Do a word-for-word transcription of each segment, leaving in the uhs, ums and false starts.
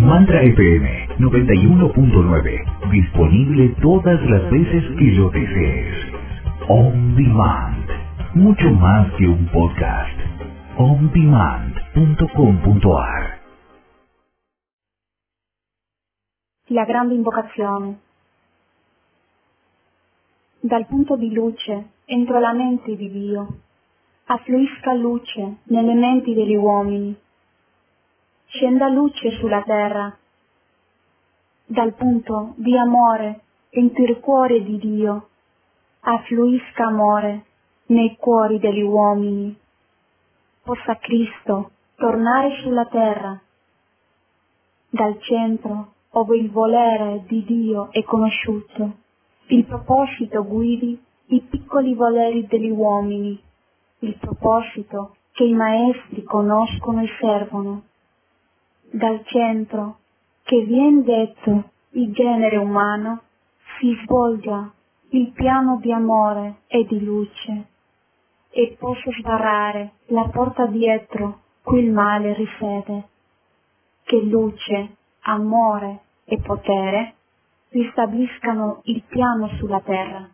Mantra F M noventa y uno punto nueve. Disponible todas las veces que lo desees. On Demand. Mucho más que un podcast. on demand punto com punto a r. La grande invocazione. Dal punto di luce entro la mente di Dio, affluisca luce nelle menti degli uomini, scenda luce sulla terra. Dal punto di amore entro il cuore di Dio, affluisca amore nei cuori degli uomini. Possa Cristo tornare sulla terra, dal centro ove il volere di Dio è conosciuto, il proposito guidi i piccoli voleri degli uomini, il proposito che i maestri conoscono e servono. Dal centro che vien detto il genere umano si svolga il piano di amore e di luce, e possa sbarrare la porta dietro cui il male risiede, che luce, amore e potere ristabiliscano il piano sulla terra.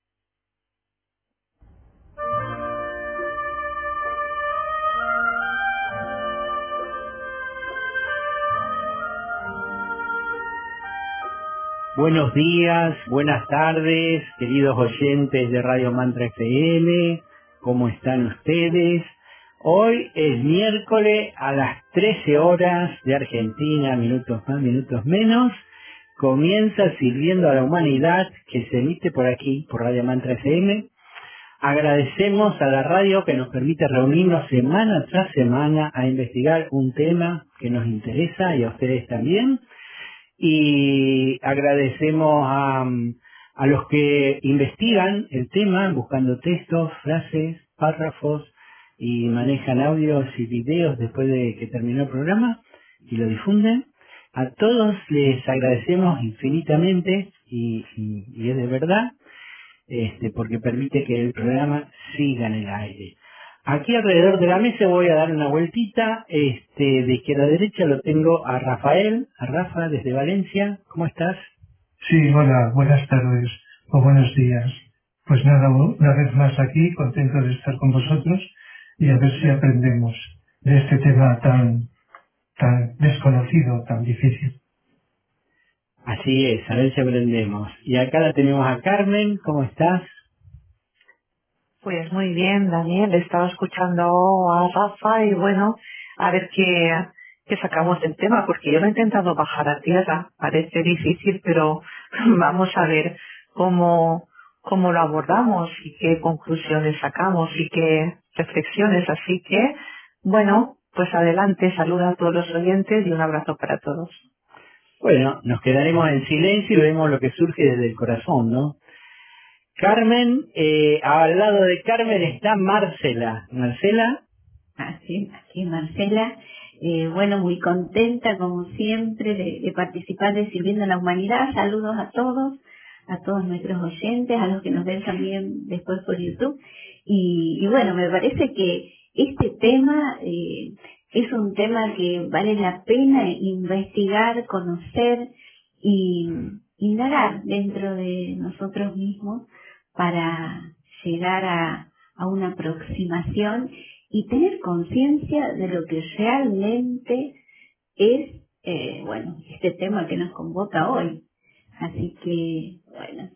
Buenos días, buenas tardes, queridos oyentes de Radio Mantra F M, ¿cómo están ustedes? Hoy es miércoles a las trece horas de Argentina, minutos más, minutos menos, comienza Sirviendo a la Humanidad, que se emite por aquí, por Radio Mantra F M. Agradecemos a la radio que nos permite reunirnos semana tras semana a investigar un tema que nos interesa y a ustedes también. Y agradecemos a, a los que investigan el tema, buscando textos, frases, párrafos, y manejan audios y videos después de que terminó el programa y lo difunden. A todos les agradecemos infinitamente y, y, y es de verdad, este, porque permite que el programa siga en el aire. Aquí alrededor de la mesa voy a dar una vueltita, este, de izquierda a derecha lo tengo a Rafael, a Rafa desde Valencia. ¿Cómo estás? Sí, hola, buenas tardes o buenos días. Pues nada, una vez más aquí, contento de estar con vosotros y a ver si aprendemos de este tema tan, tan desconocido, tan difícil. Así es, a ver si aprendemos. Y acá la tenemos a Carmen, ¿cómo estás? Pues muy bien, Daniel, he estado escuchando a Rafa y bueno, a ver qué, qué sacamos del tema, porque yo lo he intentado bajar a tierra, parece difícil, pero vamos a ver cómo, cómo lo abordamos y qué conclusiones sacamos y qué reflexiones, así que, bueno, pues adelante, saluda a todos los oyentes y un abrazo para todos. Bueno, nos quedaremos en silencio y vemos lo que surge desde el corazón, ¿no? Carmen, eh, al lado de Carmen está Marcela. ¿Marcela? Así, aquí Marcela. Eh, bueno, muy contenta como siempre de, de participar de Sirviendo a la Humanidad. Saludos a todos, a todos nuestros oyentes, a los que nos ven también después por YouTube. Y, y bueno, me parece que este tema eh, es un tema que vale la pena investigar, conocer y indagar dentro de nosotros mismos, para llegar a, a una aproximación y tener conciencia de lo que realmente es, eh, bueno, este tema que nos convoca hoy. Así que, bueno.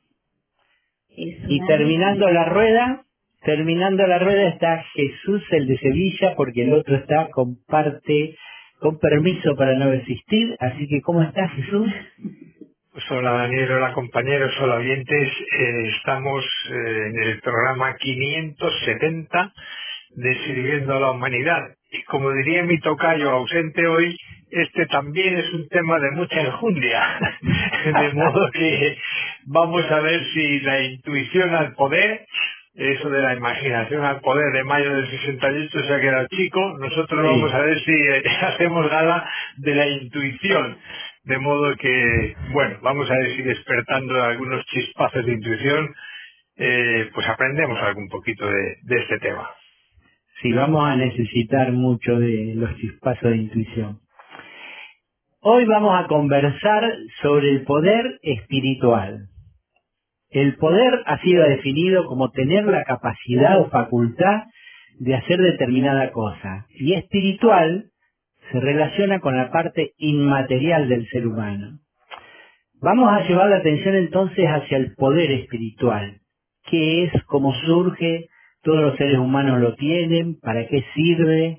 Es y terminando la rueda, terminando la rueda está Jesús, el de Sevilla, porque el otro está con parte, con permiso para no existir. Así que, ¿cómo estás, Jesús? Pues hola Daniel, hola compañeros, hola oyentes. Eh, estamos eh, en el programa quinientos setenta de Sirviendo a la Humanidad. Y como diría mi tocayo ausente hoy, este también es un tema de mucha enjundia. De modo que vamos a ver si la intuición al poder, eso de la imaginación al poder de mayo del sesenta y ocho se ha quedado chico. Nosotros sí. Vamos a ver si eh, hacemos gala de la intuición. De modo que, bueno, vamos a ver si despertando algunos chispazos de intuición, eh, pues aprendemos algún poquito de, de este tema. Sí, vamos a necesitar mucho de los chispazos de intuición. Hoy vamos a conversar sobre el poder espiritual. El poder ha sido definido como tener la capacidad o facultad de hacer determinada cosa. Y espiritual se relaciona con la parte inmaterial del ser humano. Vamos a llevar la atención entonces hacia el poder espiritual. ¿Qué es? ¿Cómo surge? ¿Todos los seres humanos lo tienen? ¿Para qué sirve?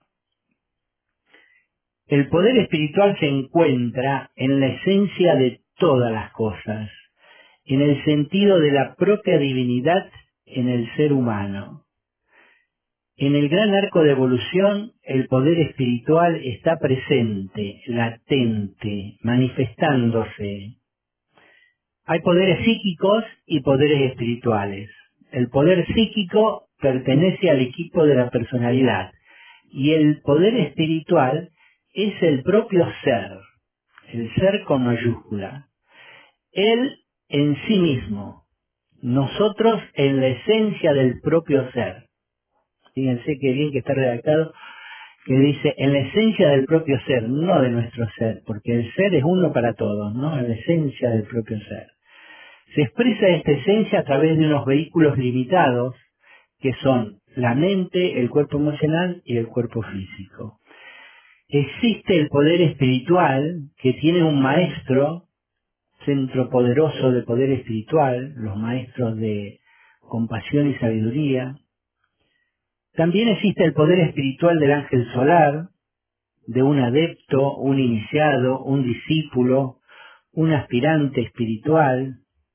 El poder espiritual se encuentra en la esencia de todas las cosas, en el sentido de la propia divinidad en el ser humano. En el gran arco de evolución, el poder espiritual está presente, latente, manifestándose. Hay poderes psíquicos y poderes espirituales. El poder psíquico pertenece al equipo de la personalidad y el poder espiritual es el propio ser, el ser con mayúscula. Él en sí mismo, nosotros en la esencia del propio ser. Fíjense qué bien que está redactado, que dice en la esencia del propio ser, no de nuestro ser, porque el ser es uno para todos, ¿no? En la esencia del propio ser. Se expresa esta esencia a través de unos vehículos limitados, que son la mente, el cuerpo emocional y el cuerpo físico. Existe el poder espiritual que tiene un maestro, centro poderoso de poder espiritual, los maestros de compasión y sabiduría. También existe el poder espiritual del ángel solar, de un adepto, un iniciado, un discípulo, un aspirante espiritual.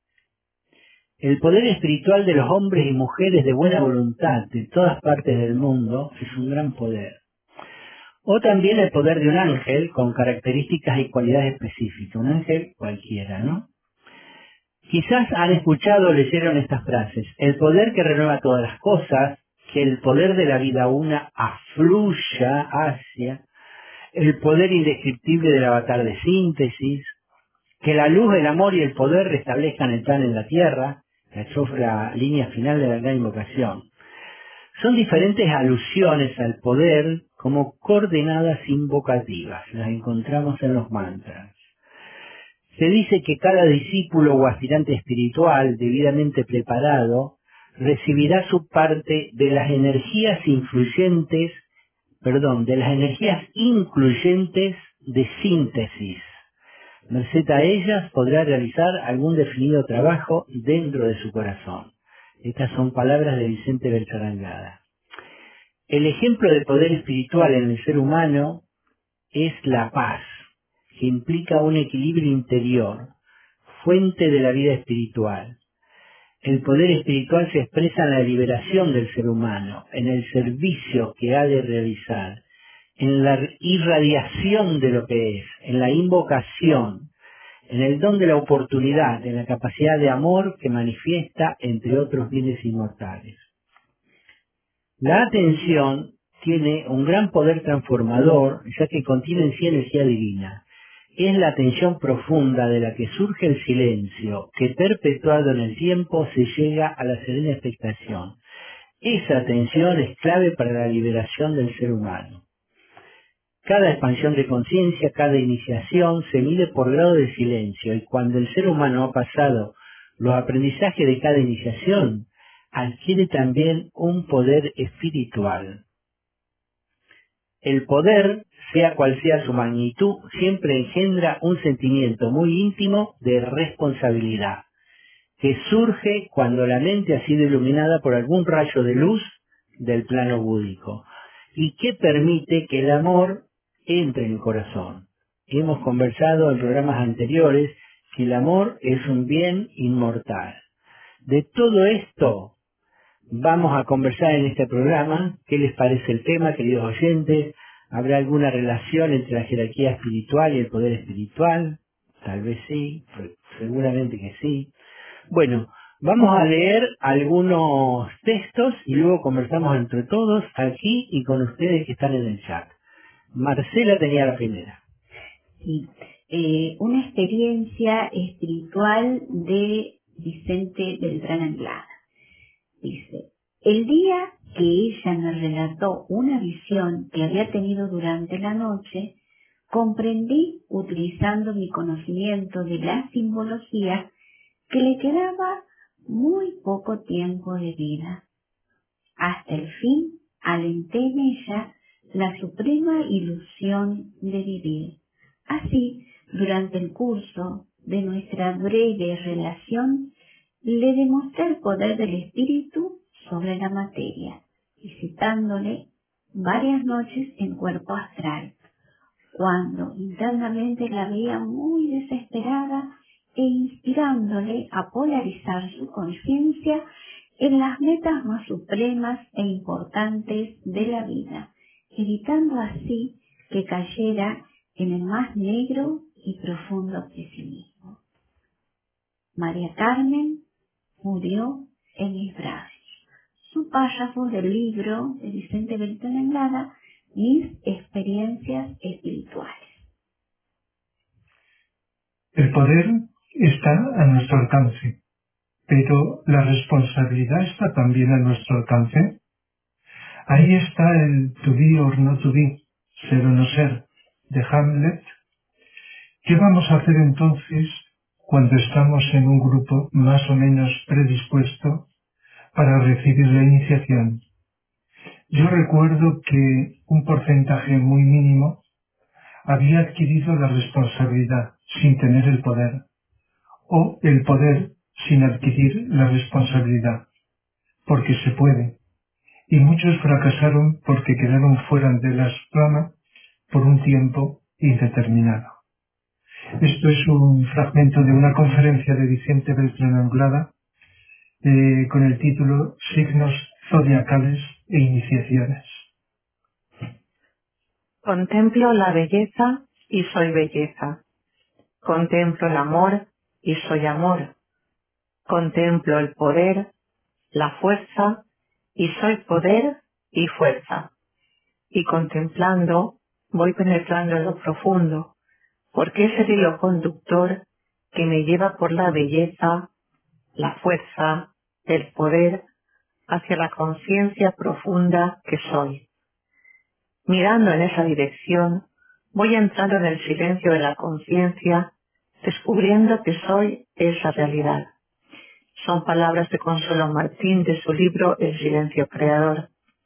El poder espiritual de los hombres y mujeres de buena voluntad de todas partes del mundo es un gran poder. O también el poder de un ángel con características y cualidades específicas, un ángel cualquiera, ¿no? Quizás han escuchado o leyeron estas frases: el poder que renueva todas las cosas, que el poder de la vida una afluya hacia, el poder indescriptible del avatar de síntesis, que la luz, el amor y el poder restablezcan el plan en la tierra, que es la línea final de la gran invocación. Son diferentes alusiones al poder como coordenadas invocativas, las encontramos en los mantras. Se dice que cada discípulo o aspirante espiritual debidamente preparado recibirá su parte de las energías influyentes, perdón, de las energías incluyentes de síntesis. Merced a ellas podrá realizar algún definido trabajo dentro de su corazón. Estas son palabras de Vicente Beltrán. El ejemplo de poder espiritual en el ser humano es la paz, que implica un equilibrio interior, fuente de la vida espiritual. El poder espiritual se expresa en la liberación del ser humano, en el servicio que ha de realizar, en la irradiación de lo que es, en la invocación, en el don de la oportunidad, en la capacidad de amor que manifiesta, entre otros bienes inmortales. La atención tiene un gran poder transformador, ya que contiene en sí energía divina. Es la atención profunda de la que surge el silencio, que perpetuado en el tiempo se llega a la serena expectación. Esa atención es clave para la liberación del ser humano. Cada expansión de conciencia, cada iniciación se mide por grado de silencio, y cuando el ser humano ha pasado los aprendizajes de cada iniciación, adquiere también un poder espiritual. El poder, sea cual sea su magnitud, siempre engendra un sentimiento muy íntimo de responsabilidad, que surge cuando la mente ha sido iluminada por algún rayo de luz del plano búdico, y que permite que el amor entre en el corazón. Hemos conversado en programas anteriores que el amor es un bien inmortal. De todo esto vamos a conversar en este programa. ¿Qué les parece el tema, queridos oyentes? ¿Habrá alguna relación entre la jerarquía espiritual y el poder espiritual? Tal vez sí, seguramente que sí. Bueno, vamos a leer algunos textos y luego conversamos entre todos aquí y con ustedes que están en el chat. Marcela tenía la primera. Sí, eh, una experiencia espiritual de Vicente Beltrán Anglada. Dice: el día que ella me relató una visión que había tenido durante la noche, comprendí, utilizando mi conocimiento de la simbología, que le quedaba muy poco tiempo de vida. Hasta el fin alenté en ella la suprema ilusión de vivir. Así, durante el curso de nuestra breve relación, le demostré el poder del espíritu sobre la materia, visitándole varias noches en cuerpo astral, cuando internamente la veía muy desesperada e inspirándole a polarizar su conciencia en las metas más supremas e importantes de la vida, evitando así que cayera en el más negro y profundo pesimismo. María Carmen murió en mis brazos. Su párrafo del libro de Vicente Beltrán Anglada, Mis experiencias espirituales. El poder está a nuestro alcance, pero la responsabilidad está también a nuestro alcance. Ahí está el to be or not to be, ser o no ser, de Hamlet. ¿Qué vamos a hacer entonces cuando estamos en un grupo más o menos predispuesto para recibir la iniciación? Yo recuerdo que un porcentaje muy mínimo había adquirido la responsabilidad sin tener el poder, o el poder sin adquirir la responsabilidad, porque se puede. Y muchos fracasaron porque quedaron fuera de las ramas por un tiempo indeterminado. Esto es un fragmento de una conferencia de Vicente Beltrán Anglada eh, con el título Signos zodiacales e iniciaciones. Contemplo la belleza y soy belleza. Contemplo el amor y soy amor. Contemplo el poder, la fuerza y soy poder y fuerza. Y contemplando voy penetrando en lo profundo, porque es el hilo conductor que me lleva por la belleza, la fuerza, el poder, hacia la conciencia profunda que soy. Mirando en esa dirección, voy entrando en el silencio de la conciencia, descubriendo que soy esa realidad. Son palabras de Consuelo Martín de su libro El silencio creador.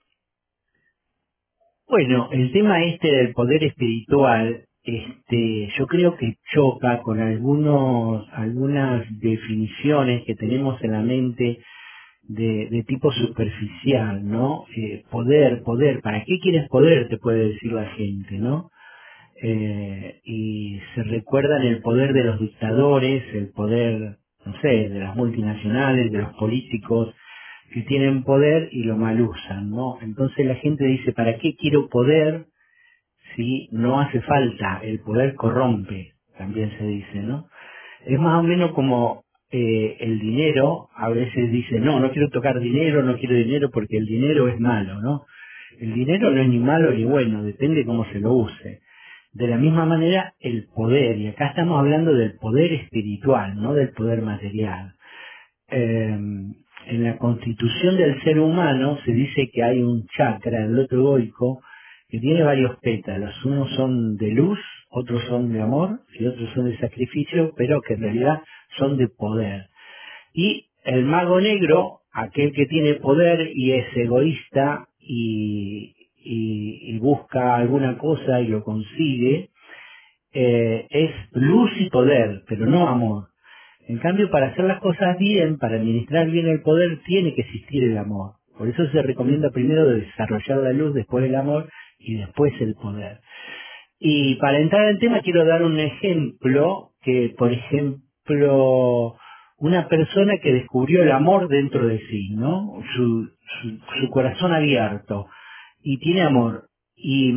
Bueno, el tema este del poder espiritual, este, yo creo que choca con algunos, algunas definiciones que tenemos en la mente de, de tipo superficial, ¿no? Eh, poder, poder, ¿para qué quieres poder? Te puede decir la gente, ¿no? Eh, y se recuerdan el poder de los dictadores, el poder, no sé, de las multinacionales, de los políticos, que tienen poder y lo mal usan, ¿no? Entonces la gente dice, ¿para qué quiero poder si no hace falta? El poder corrompe, también se dice, ¿no? Es más o menos como eh, el dinero, a veces dice, no, no quiero tocar dinero, no quiero dinero porque el dinero es malo, ¿no? El dinero no es ni malo ni bueno, depende cómo se lo use. De la misma manera, el poder, y acá estamos hablando del poder espiritual, no del poder material. Eh, en la constitución del ser humano se dice que hay un chakra, el loto egoico, que tiene varios pétalos. Unos son de luz, otros son de amor y otros son de sacrificio, pero que en realidad son de poder. Y el mago negro, aquel que tiene poder y es egoísta y, y, y busca alguna cosa y lo consigue, eh, es luz y poder, pero no amor. En cambio, para hacer las cosas bien, para administrar bien el poder, tiene que existir el amor. Por eso se recomienda primero desarrollar la luz, después el amor y después el poder. Y para entrar en tema quiero dar un ejemplo, que por ejemplo, una persona que descubrió el amor dentro de sí, ¿no? Su, su, su corazón abierto, y tiene amor, y,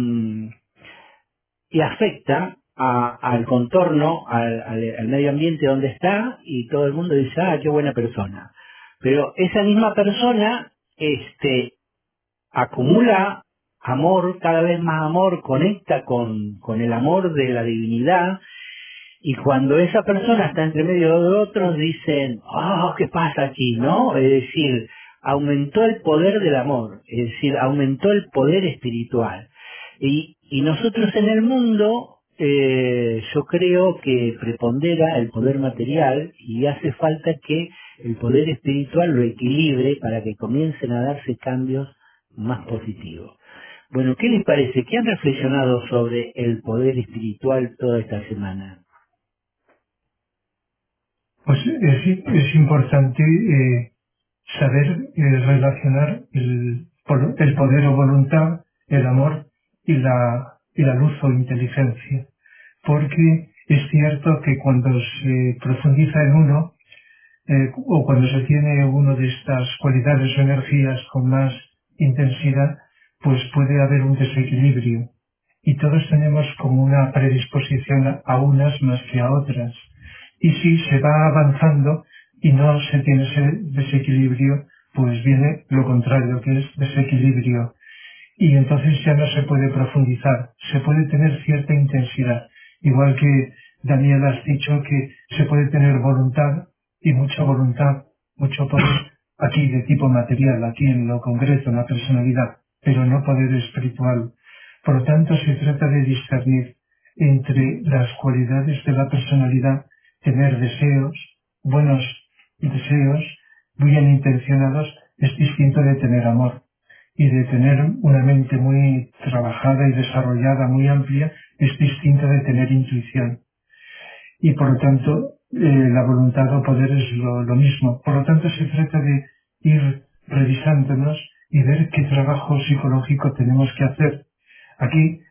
y afecta A, al contorno, al, al, al medio ambiente donde está, y todo el mundo dice, ah, qué buena persona. Pero esa misma persona este, acumula amor, cada vez más amor, conecta con, con el amor de la divinidad, y cuando esa persona está entre medio de otros dicen, oh, ¿qué pasa aquí? ¿No? Es decir, aumentó el poder del amor, es decir, aumentó el poder espiritual. Y, y nosotros en el mundo eh, yo creo que prepondera el poder material y hace falta que el poder espiritual lo equilibre para que comiencen a darse cambios más positivos. Bueno, ¿qué les parece? ¿Qué han reflexionado sobre el poder espiritual toda esta semana? Pues es, es importante eh, saber eh, relacionar el, el poder o voluntad, el amor y la, y la luz o inteligencia. Porque es cierto que cuando se profundiza en uno, eh, o cuando se tiene uno de estas cualidades o energías con más intensidad, pues puede haber un desequilibrio. Y todos tenemos como una predisposición a unas más que a otras. Y si se va avanzando y no se tiene ese desequilibrio, pues viene lo contrario, que es desequilibrio. Y entonces ya no se puede profundizar, se puede tener cierta intensidad. Igual que Daniel has dicho que se puede tener voluntad y mucha voluntad, mucho poder aquí de tipo material, aquí en lo concreto, en la personalidad, pero no poder espiritual. Por lo tanto, se trata de discernir entre las cualidades de la personalidad, tener deseos, buenos deseos, bien intencionados, es distinto de tener amor. Y de tener una mente muy trabajada y desarrollada, muy amplia, es distinto de tener intuición. Y por lo tanto, eh, la voluntad o poder es lo, lo mismo. Por lo tanto, se trata de ir revisándonos y ver qué trabajo psicológico tenemos que hacer. Aquí,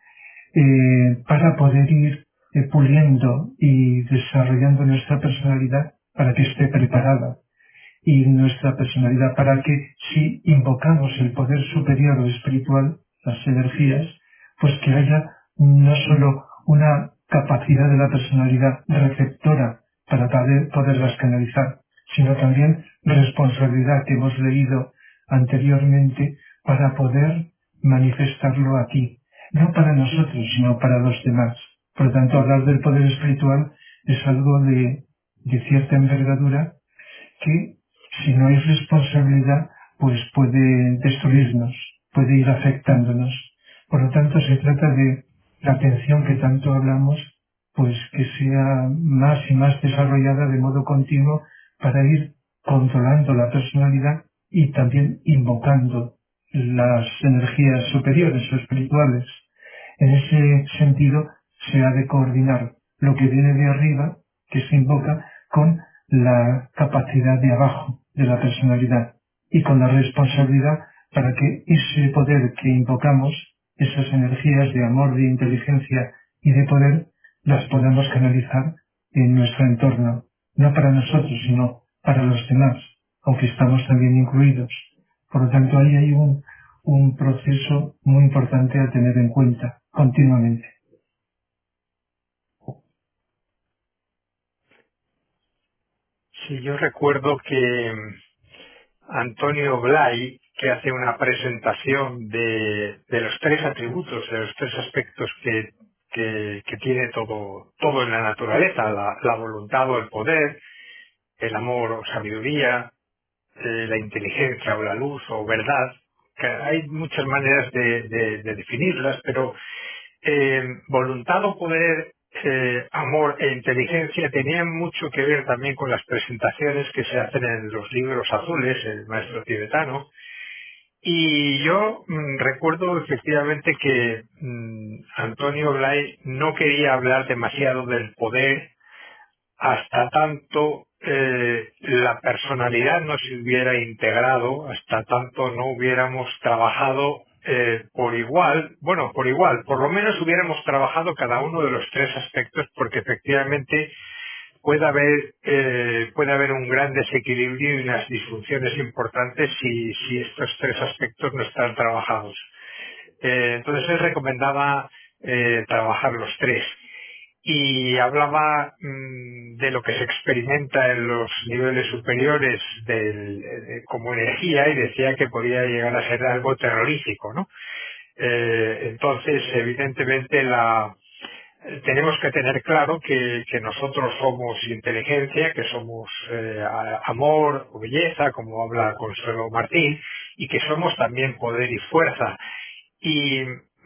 eh, para poder ir eh, puliendo y desarrollando nuestra personalidad para que esté preparada. Y nuestra personalidad para que si invocamos el poder superior o espiritual, las energías, pues que haya no solo una capacidad de la personalidad receptora para poder, poderlas canalizar, sino también responsabilidad que hemos leído anteriormente para poder manifestarlo aquí, no para nosotros, sino para los demás. Por lo tanto, hablar del poder espiritual es algo de, de cierta envergadura que si no hay responsabilidad, pues puede destruirnos, puede ir afectándonos. Por lo tanto, se trata de la atención que tanto hablamos, pues que sea más y más desarrollada de modo continuo para ir controlando la personalidad y también invocando las energías superiores o espirituales. En ese sentido, se ha de coordinar lo que viene de arriba, que se invoca, con la capacidad de abajo de la personalidad y con la responsabilidad para que ese poder que invocamos, esas energías de amor, de inteligencia y de poder, las podamos canalizar en nuestro entorno, no para nosotros, sino para los demás, aunque estamos también incluidos. Por lo tanto, ahí hay un, un proceso muy importante a tener en cuenta continuamente. Sí, yo recuerdo que Antonio Blay, que hace una presentación de, de los tres atributos, de los tres aspectos que, que, que tiene todo, todo en la naturaleza, la, la voluntad o el poder, el amor o sabiduría, eh, la inteligencia o la luz o verdad, que hay muchas maneras de, de, de definirlas, pero eh, voluntad o poder, eh, amor e inteligencia tenían mucho que ver también con las presentaciones que se hacen en los libros azules, el maestro tibetano. Y yo mm, recuerdo efectivamente que mm, Antonio Blay no quería hablar demasiado del poder hasta tanto eh, la personalidad no se hubiera integrado, hasta tanto no hubiéramos trabajado eh, por igual, bueno, por igual, por lo menos hubiéramos trabajado cada uno de los tres aspectos, porque efectivamente puede haber eh, puede haber un gran desequilibrio y unas disfunciones importantes si, si estos tres aspectos no están trabajados. Eh, entonces él recomendaba eh, trabajar los tres y hablaba mmm, de lo que se experimenta en los niveles superiores del, de, como energía, y decía que podía llegar a ser algo terrorífico, ¿no? Eh, entonces, evidentemente, la, tenemos que tener claro que, que nosotros somos inteligencia, que somos eh, amor o belleza, como habla Consuelo Martín, y que somos también poder y fuerza. Y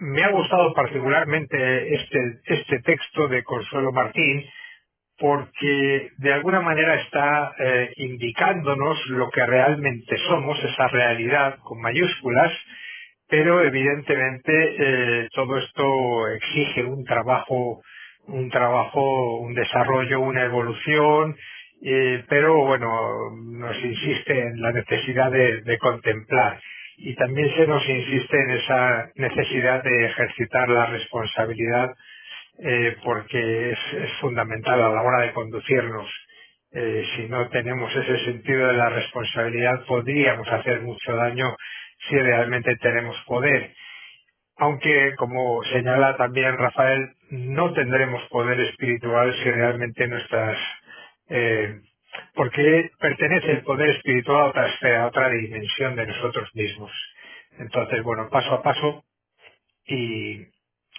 me ha gustado particularmente este, este texto de Consuelo Martín, porque de alguna manera está eh, indicándonos lo que realmente somos, esa realidad con mayúsculas, pero evidentemente eh, todo esto exige un trabajo, un trabajo, un desarrollo, una evolución, eh, pero bueno, nos insiste en la necesidad de, de contemplar, y también se nos insiste en esa necesidad de ejercitar la responsabilidad, eh, porque es, es fundamental a la hora de conducirnos. Eh, si no tenemos ese sentido de la responsabilidad, podríamos hacer mucho daño si realmente tenemos poder. Aunque, como señala también Rafael, no tendremos poder espiritual si realmente nuestras... Eh, porque pertenece el poder espiritual a otra esfera, a otra dimensión de nosotros mismos. Entonces, bueno, paso a paso y, y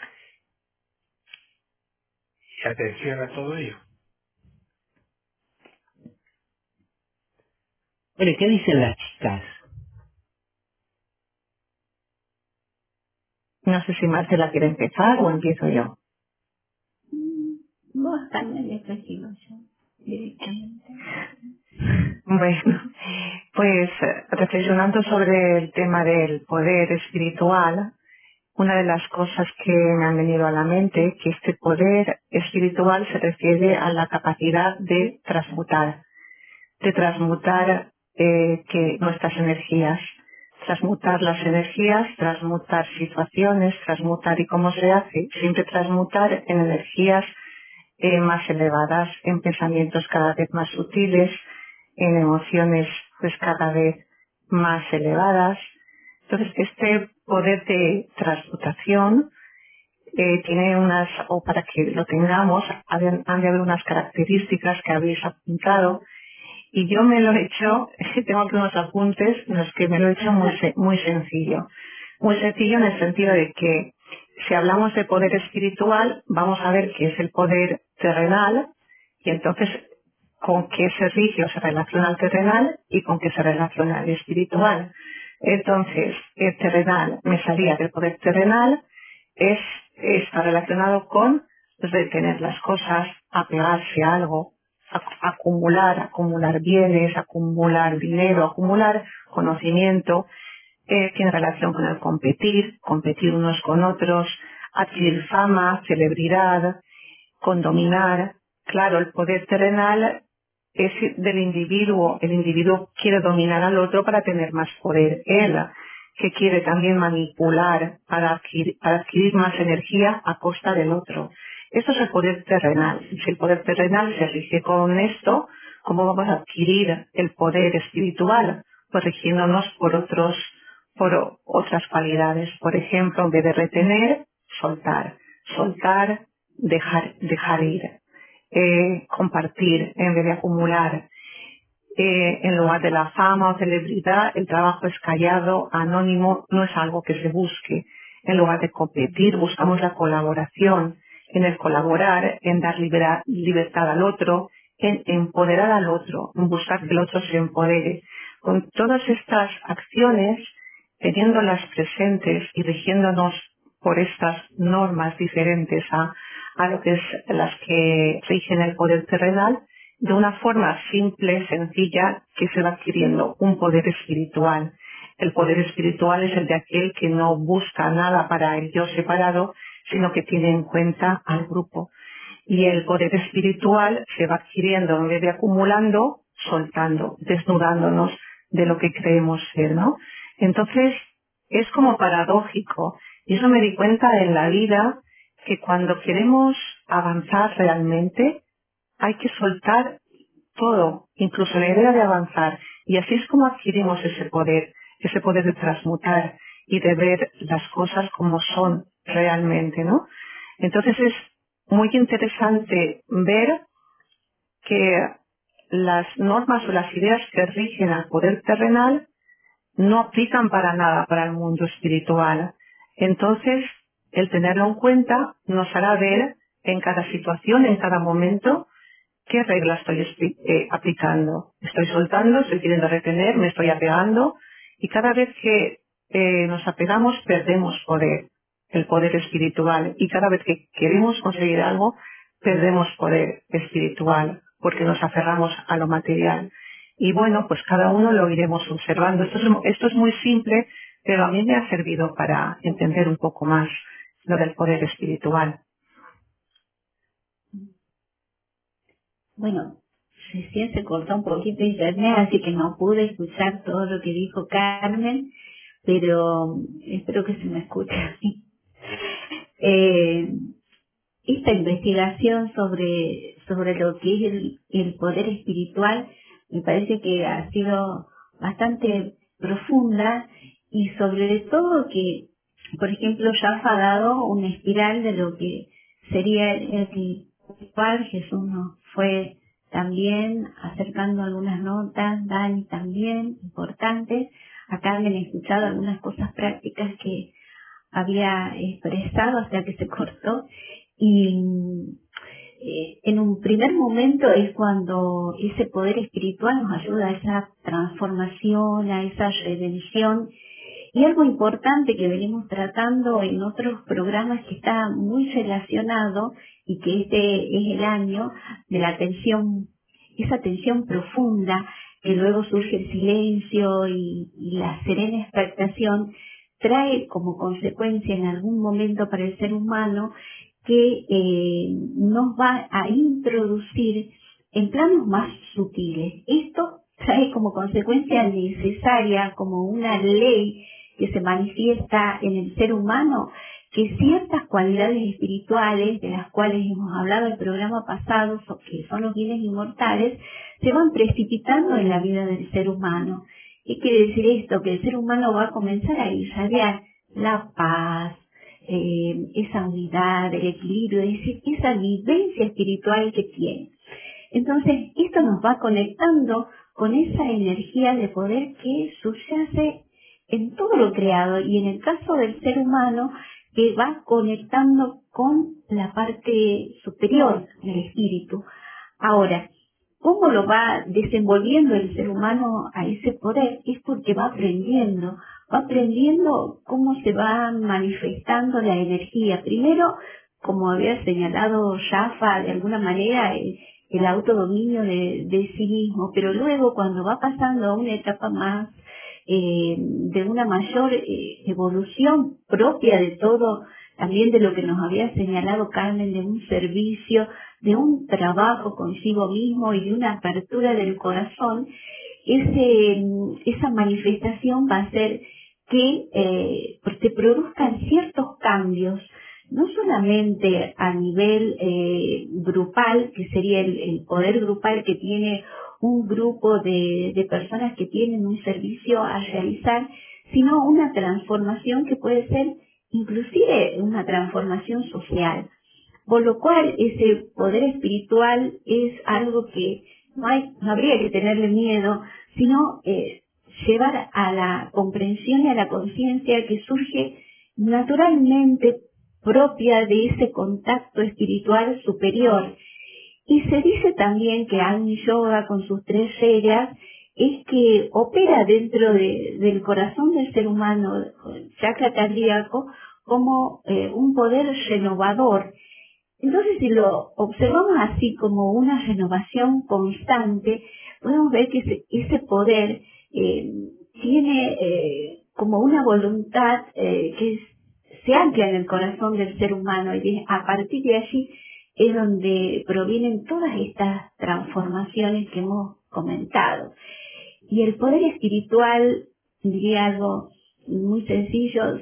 atención a todo ello. Bueno, ¿qué dicen las chicas? No sé si Marcela quiere empezar o empiezo yo. Vos también después sigo yo, directamente. Bueno, pues eh, reflexionando sobre el tema del poder espiritual, una de las cosas que me han venido a la mente, que este poder espiritual se refiere a la capacidad de transmutar, de transmutar eh, que nuestras energías, transmutar las energías, transmutar situaciones, transmutar, y cómo se hace, siempre transmutar en energías eh, más elevadas, en pensamientos cada vez más sutiles, en emociones pues cada vez más elevadas. Entonces, este poder de transmutación eh, tiene unas, o para que lo tengamos, han han de haber unas características que habéis apuntado, y yo me lo he hecho, tengo aquí unos apuntes en los que me lo he hecho muy, se- muy sencillo. Muy sencillo en el sentido de que si hablamos de poder espiritual, vamos a ver qué es el poder terrenal, y entonces con qué se rige o se relaciona el terrenal y con qué se relaciona el espiritual. Entonces, el terrenal, me salía del poder terrenal, es, está relacionado con retener las cosas, apegarse a algo, ac- acumular, acumular bienes, acumular dinero, acumular conocimiento, eh, tiene relación con el competir, competir unos con otros, adquirir fama, celebridad, con dominar. Claro, el poder terrenal es del individuo. El individuo quiere dominar al otro para tener más poder. Él, que quiere también manipular para adquirir, para adquirir más energía a costa del otro. Esto es el poder terrenal. Si el poder terrenal se rige con esto, ¿cómo vamos a adquirir el poder espiritual? Pues rigiéndonos por otros, por o- otras cualidades. Por ejemplo, en vez de retener, soltar. Soltar, dejar, dejar ir. Eh, compartir en vez de acumular. Eh, en lugar de la fama o celebridad, el trabajo es callado, anónimo, no es algo que se busque. En lugar de competir, buscamos la colaboración, en el colaborar, en dar libera- libertad al otro, en empoderar al otro, en buscar que el otro se empodere. Con todas estas acciones, teniéndolas presentes y rigiéndonos por estas normas diferentes a, a lo que es las que rigen el poder terrenal, de una forma simple, sencilla, que se va adquiriendo un poder espiritual. El poder espiritual es el de aquel que no busca nada para el yo separado, sino que tiene en cuenta al grupo. Y el poder espiritual se va adquiriendo en vez de acumulando, soltando, desnudándonos de lo que creemos ser, ¿no? Entonces, es como paradójico. Y eso me di cuenta en la vida, que cuando queremos avanzar realmente, hay que soltar todo, incluso la idea de avanzar. Y así es como adquirimos ese poder, ese poder de transmutar y de ver las cosas como son realmente, ¿no? Entonces es muy interesante ver que las normas o las ideas que rigen al poder terrenal no aplican para nada para el mundo espiritual. Entonces, el tenerlo en cuenta nos hará ver en cada situación, en cada momento, qué regla estoy expli- eh, aplicando. Estoy soltando, estoy queriendo retener, me estoy apegando, y cada vez que eh, nos apegamos perdemos poder. el poder espiritual. Y cada vez que queremos conseguir algo, perdemos poder espiritual porque nos aferramos a lo material. Y bueno, pues cada uno lo iremos observando. Esto es, esto es muy simple, pero a mí me ha servido para entender un poco más lo del poder espiritual. Bueno, recién se cortó un poquito internet, así que no pude escuchar todo lo que dijo Carmen, pero espero que se me escuche así. Eh, esta investigación sobre, sobre lo que es el, el poder espiritual me parece que ha sido bastante profunda y sobre todo que, por ejemplo, Jaffa ha dado una espiral de lo que sería el espiritual. Jesús nos fue también acercando algunas notas, Dani también, importantes. Acá habían escuchado algunas cosas prácticas que había expresado hasta que se cortó. Y eh, en un primer momento es cuando ese poder espiritual nos ayuda a esa transformación, a esa redención. Y algo importante que venimos tratando en otros programas que está muy relacionado y que este es el año de la atención, esa atención profunda, que luego surge el silencio y, y la serena expectación, trae como consecuencia en algún momento para el ser humano que eh, nos va a introducir en planos más sutiles. Esto trae como consecuencia necesaria, como una ley que se manifiesta en el ser humano, que ciertas cualidades espirituales, de las cuales hemos hablado en el programa pasado, que son los bienes inmortales, se van precipitando en la vida del ser humano. ¿Qué quiere decir esto? Que el ser humano va a comenzar a irradiar la paz, eh, esa unidad, el equilibrio, ese, esa vivencia espiritual que tiene. Entonces, esto nos va conectando con esa energía de poder que subyace en todo lo creado, y en el caso del ser humano, que va conectando con la parte superior del espíritu. Ahora, ¿cómo lo va desenvolviendo el ser humano a ese poder? Es porque va aprendiendo, va aprendiendo cómo se va manifestando la energía. Primero, como había señalado Jaffa, de alguna manera, el, el autodominio de, de sí mismo, pero luego cuando va pasando a una etapa más eh, de una mayor eh, evolución propia de todo, también de lo que nos había señalado Carmen, de un servicio, de un trabajo consigo mismo y de una apertura del corazón, ese, esa manifestación va a hacer que eh, se produzcan ciertos cambios, no solamente a nivel eh, grupal, que sería el, el poder grupal que tiene un grupo de, de personas que tienen un servicio a realizar, sino una transformación que puede ser inclusive una transformación social. Por lo cual ese poder espiritual es algo que no, hay, no habría que tenerle miedo, sino eh, llevar a la comprensión y a la conciencia que surge naturalmente propia de ese contacto espiritual superior. Y se dice también que Agni Yoga, con sus tres reglas, es que opera dentro de, del corazón del ser humano, el chakra cardíaco, como eh, un poder renovador. Entonces, si lo observamos así como una renovación constante, podemos ver que ese, ese poder eh, tiene eh, como una voluntad eh, que es, se ancla en el corazón del ser humano, y a partir de allí es donde provienen todas estas transformaciones que hemos comentado. Y el poder espiritual, diría algo muy sencillo,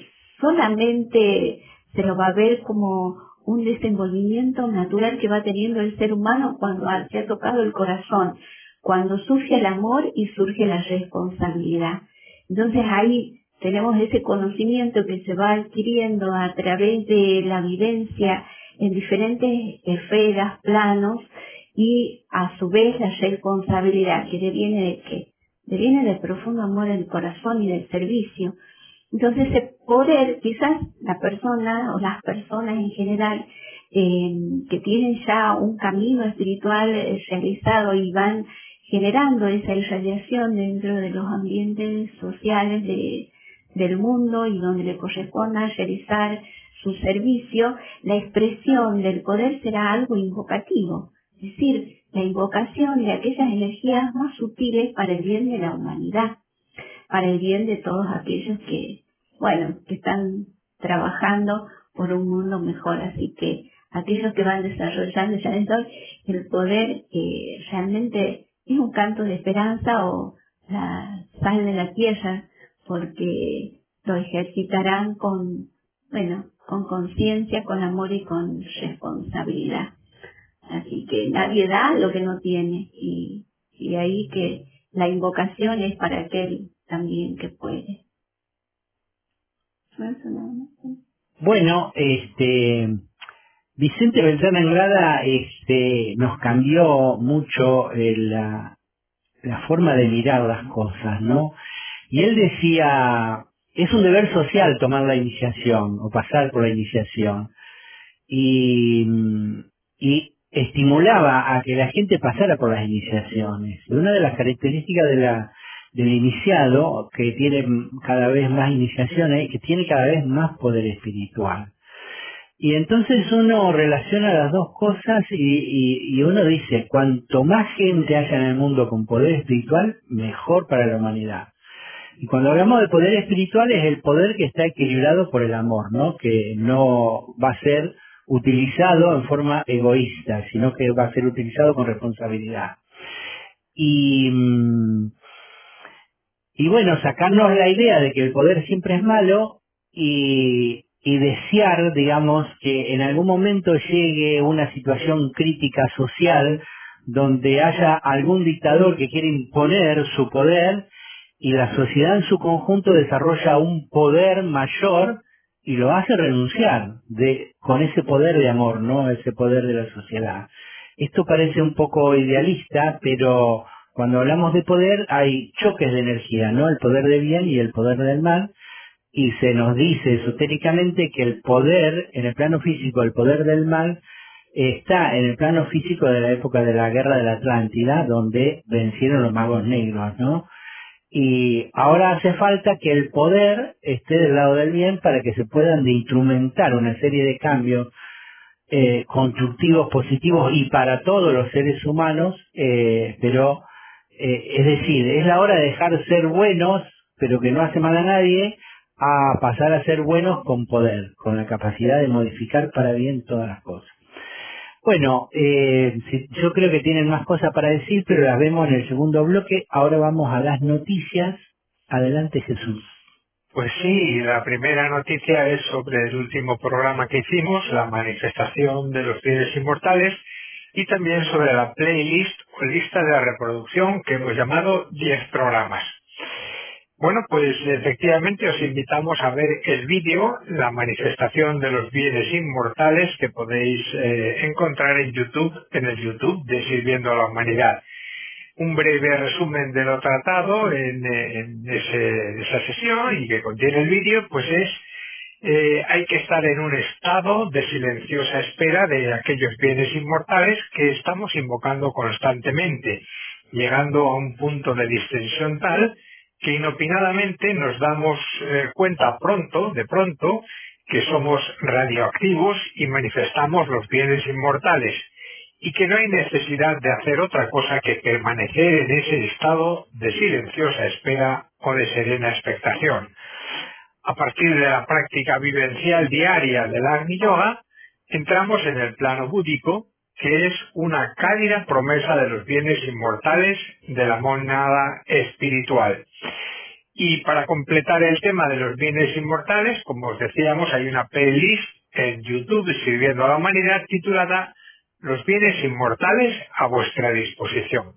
solamente se lo va a ver como un desenvolvimiento natural que va teniendo el ser humano cuando se ha tocado el corazón, cuando surge el amor y surge la responsabilidad. Entonces ahí tenemos ese conocimiento que se va adquiriendo a través de la vivencia en diferentes esferas, planos, y a su vez la responsabilidad que deviene de qué? Deviene del profundo amor del corazón y del servicio. Entonces ese poder, quizás la persona o las personas en general eh, que tienen ya un camino espiritual eh, realizado y van generando esa irradiación dentro de los ambientes sociales de, del mundo, y donde le corresponda realizar su servicio, la expresión del poder será algo invocativo, es decir, la invocación de aquellas energías más sutiles para el bien de la humanidad, para el bien de todos aquellos que, bueno, que están trabajando por un mundo mejor. Así que aquellos que van desarrollando ya dentro el poder eh, realmente es un canto de esperanza o la sal de la tierra, porque lo ejercitarán con, bueno, con conciencia, con amor y con responsabilidad. Así que nadie da lo que no tiene, y, y ahí que la invocación es para aquel también que puede. Bueno, este Vicente Beltrán Anglada este, nos cambió mucho eh, la, la forma de mirar las cosas, ¿no? Y él decía, es un deber social tomar la iniciación o pasar por la iniciación. Y, y estimulaba a que la gente pasara por las iniciaciones. Y una de las características de la, del iniciado, que tiene cada vez más iniciaciones, es que tiene cada vez más poder espiritual. Y entonces uno relaciona las dos cosas y, y, y uno dice, cuanto más gente haya en el mundo con poder espiritual, mejor para la humanidad. Y cuando hablamos de poder espiritual es el poder que está equilibrado por el amor, ¿no? Que no va a ser utilizado en forma egoísta, sino que va a ser utilizado con responsabilidad. Y, y bueno, sacarnos la idea de que el poder siempre es malo y, y desear, digamos, que en algún momento llegue una situación crítica social donde haya algún dictador que quiere imponer su poder y la sociedad en su conjunto desarrolla un poder mayor y lo hace renunciar de, con ese poder de amor, ¿no? Ese poder de la sociedad. Esto parece un poco idealista, pero cuando hablamos de poder hay choques de energía, ¿no? El poder del bien y el poder del mal, y se nos dice esotéricamente que el poder en el plano físico, el poder del mal, está en el plano físico de la época de la Guerra de la Atlántida, donde vencieron los magos negros, ¿no? Y ahora hace falta que el poder esté del lado del bien para que se puedan de instrumentar una serie de cambios eh, constructivos, positivos y para todos los seres humanos, eh, pero eh, es decir, es la hora de dejar de ser buenos, pero que no hace mal a nadie, a pasar a ser buenos con poder, con la capacidad de modificar para bien todas las cosas. Bueno, eh, sí, yo creo que tienen más cosas para decir, pero las vemos en el segundo bloque. Ahora vamos a las noticias. Adelante, Jesús. Pues sí, la primera noticia es sobre el último programa que hicimos, la manifestación de los bienes inmortales, y también sobre la playlist o lista de la reproducción que hemos llamado diez programas. Bueno, pues efectivamente os invitamos a ver el vídeo, la manifestación de los bienes inmortales, que podéis eh, encontrar en YouTube, en el YouTube de Sirviendo a la Humanidad. Un breve resumen de lo tratado en, en ese, esa sesión y que contiene el vídeo, pues es, eh, hay que estar en un estado de silenciosa espera de aquellos bienes inmortales que estamos invocando constantemente, llegando a un punto de distensión tal que inopinadamente nos damos eh, cuenta pronto, de pronto, que somos radioactivos y manifestamos los bienes inmortales, y que no hay necesidad de hacer otra cosa que permanecer en ese estado de silenciosa espera o de serena expectación. A partir de la práctica vivencial diaria del Agni Yoga, entramos en el plano búdico, que es una cálida promesa de los bienes inmortales de la monada espiritual. Y para completar el tema de los bienes inmortales, como os decíamos, hay una playlist en YouTube Sirviendo a la Humanidad titulada Los bienes inmortales a vuestra disposición.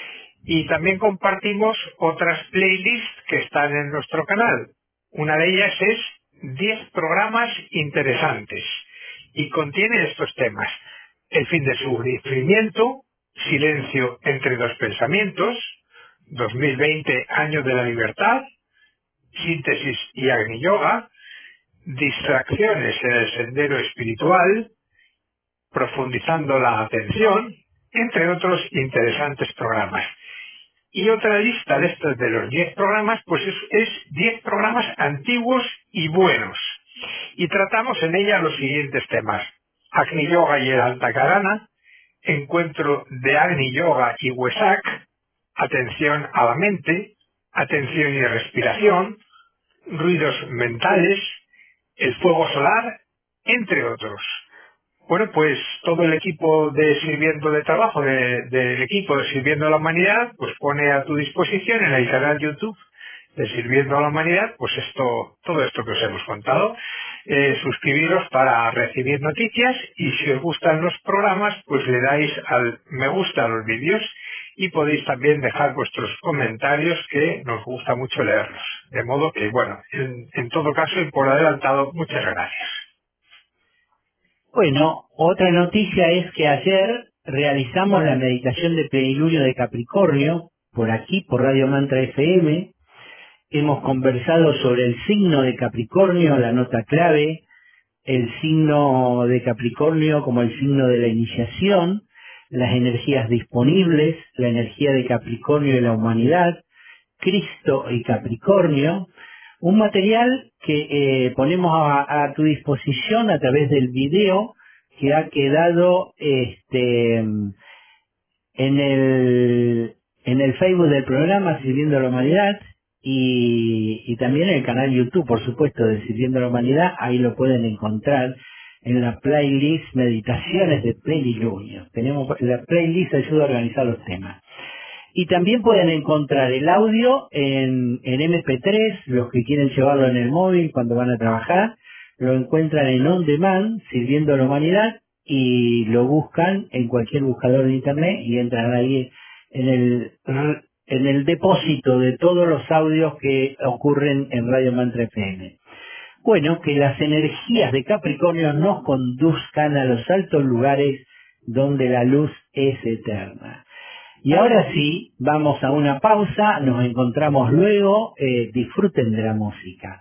Y también compartimos otras playlists que están en nuestro canal. Una de ellas es diez programas interesantes y contiene estos temas: el fin de sufrimiento, silencio entre dos pensamientos, dos mil veinte, año de la libertad, síntesis y Agni Yoga, distracciones en el sendero espiritual, profundizando la atención, entre otros interesantes programas. Y otra lista de estos de los diez programas, pues es, es diez programas antiguos y buenos. y tratamos en ella los siguientes temas: Agni Yoga y el Antakarana, encuentro de Agni Yoga y Wesak, atención a la mente, atención y respiración, ruidos mentales, el fuego solar, entre otros. Bueno, pues todo el equipo de Sirviendo de Trabajo, de- del equipo de Sirviendo a la Humanidad, pues pone a tu disposición en el canal YouTube de Sirviendo a la Humanidad, pues esto, todo esto que os hemos contado. Eh, suscribiros para recibir noticias, y si os gustan los programas, pues le dais al me gusta a los vídeos, y podéis también dejar vuestros comentarios, que nos gusta mucho leerlos. De modo que, bueno, en, en todo caso y por adelantado, muchas gracias. Bueno, otra noticia es que ayer realizamos la meditación de plenilunio de Capricornio, por aquí, por Radio Mantra F M. Hemos conversado sobre el signo de Capricornio, la nota clave, el signo de Capricornio como el signo de la iniciación, las energías disponibles, la energía de Capricornio y la humanidad, Cristo y Capricornio, un material que eh, ponemos a, a tu disposición a través del video que ha quedado este, en el en el Facebook del programa Sirviendo a la Humanidad, y, y también en el canal YouTube, por supuesto, de Sirviendo a la Humanidad. Ahí lo pueden encontrar en la playlist Meditaciones de Plenilunio. Tenemos la playlist, ayuda a organizar los temas. Y también pueden encontrar el audio en, en eme pe tres, los que quieren llevarlo en el móvil cuando van a trabajar, lo encuentran en On Demand, Sirviendo a la Humanidad, y lo buscan en cualquier buscador de internet y entran ahí en el, en el depósito de todos los audios que ocurren en Radio Mantra F M. Bueno, que las energías de Capricornio nos conduzcan a los altos lugares donde la luz es eterna. Y ahora sí, vamos a una pausa, nos encontramos luego, eh, disfruten de la música.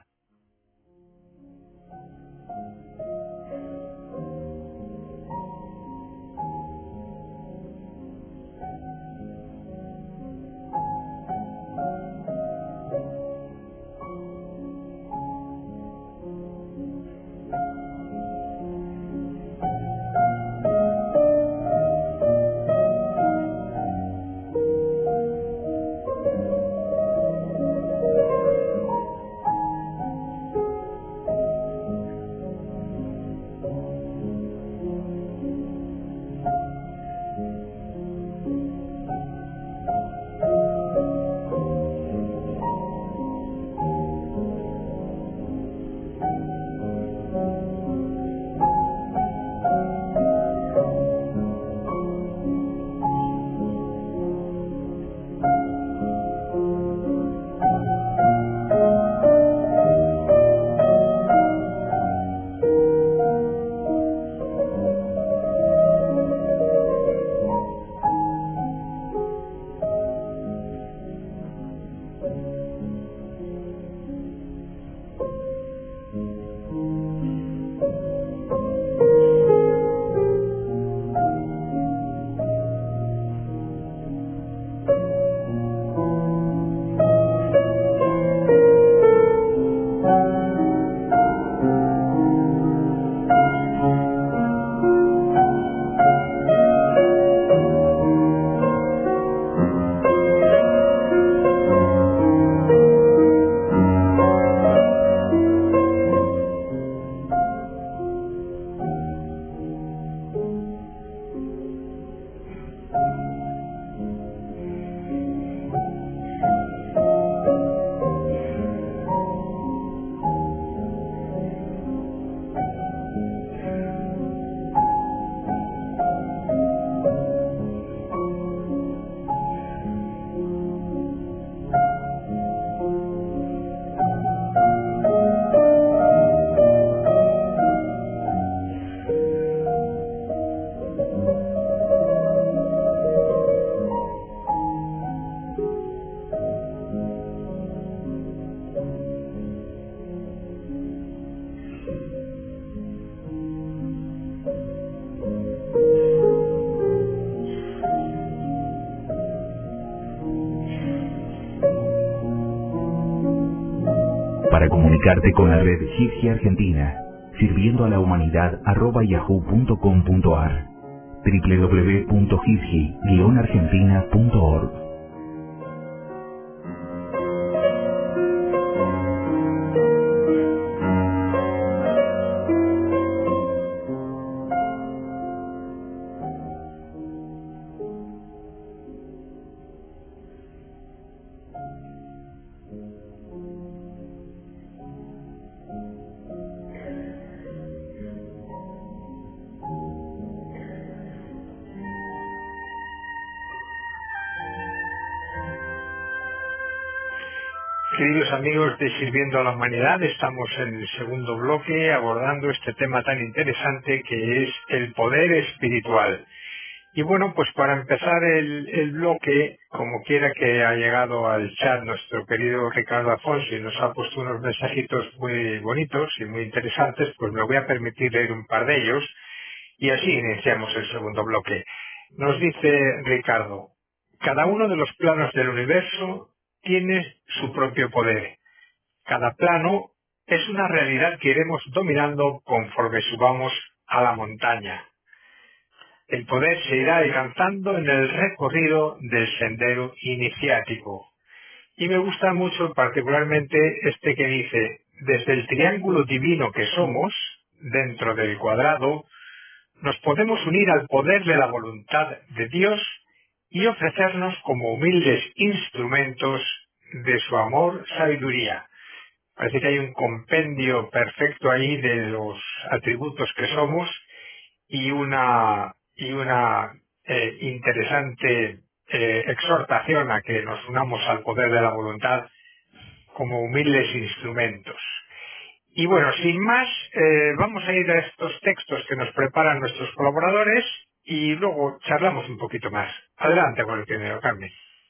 Para comunicarte con la red Hipsi Argentina, sirviendo a la humanidad arroba yahoo punto com punto ar, w w w punto hipsi guion argentina punto org. Queridos amigos de Sirviendo a la Humanidad, estamos en el segundo bloque abordando este tema tan interesante que es el poder espiritual. Y bueno, pues para empezar el, el bloque, como quiera que ha llegado al chat nuestro querido Ricardo Afonso y nos ha puesto unos mensajitos muy bonitos y muy interesantes, pues me voy a permitir leer un par de ellos y así iniciamos el segundo bloque. Nos dice Ricardo: cada uno de los planos del universo tiene su propio poder. Cada plano es una realidad que iremos dominando conforme subamos a la montaña. El poder se irá alcanzando en el recorrido del sendero iniciático. Y me gusta mucho particularmente este que dice: desde el triángulo divino que somos, dentro del cuadrado, nos podemos unir al poder de la voluntad de Dios y ofrecernos como humildes instrumentos de su amor, sabiduría. Parece que hay un compendio perfecto ahí de los atributos que somos y una, y una eh, interesante eh, exhortación a que nos unamos al poder de la voluntad como humildes instrumentos. Y bueno, sin más, eh, vamos a ir a estos textos que nos preparan nuestros colaboradores y luego charlamos un poquito más. Adelante con el primero, Carmen.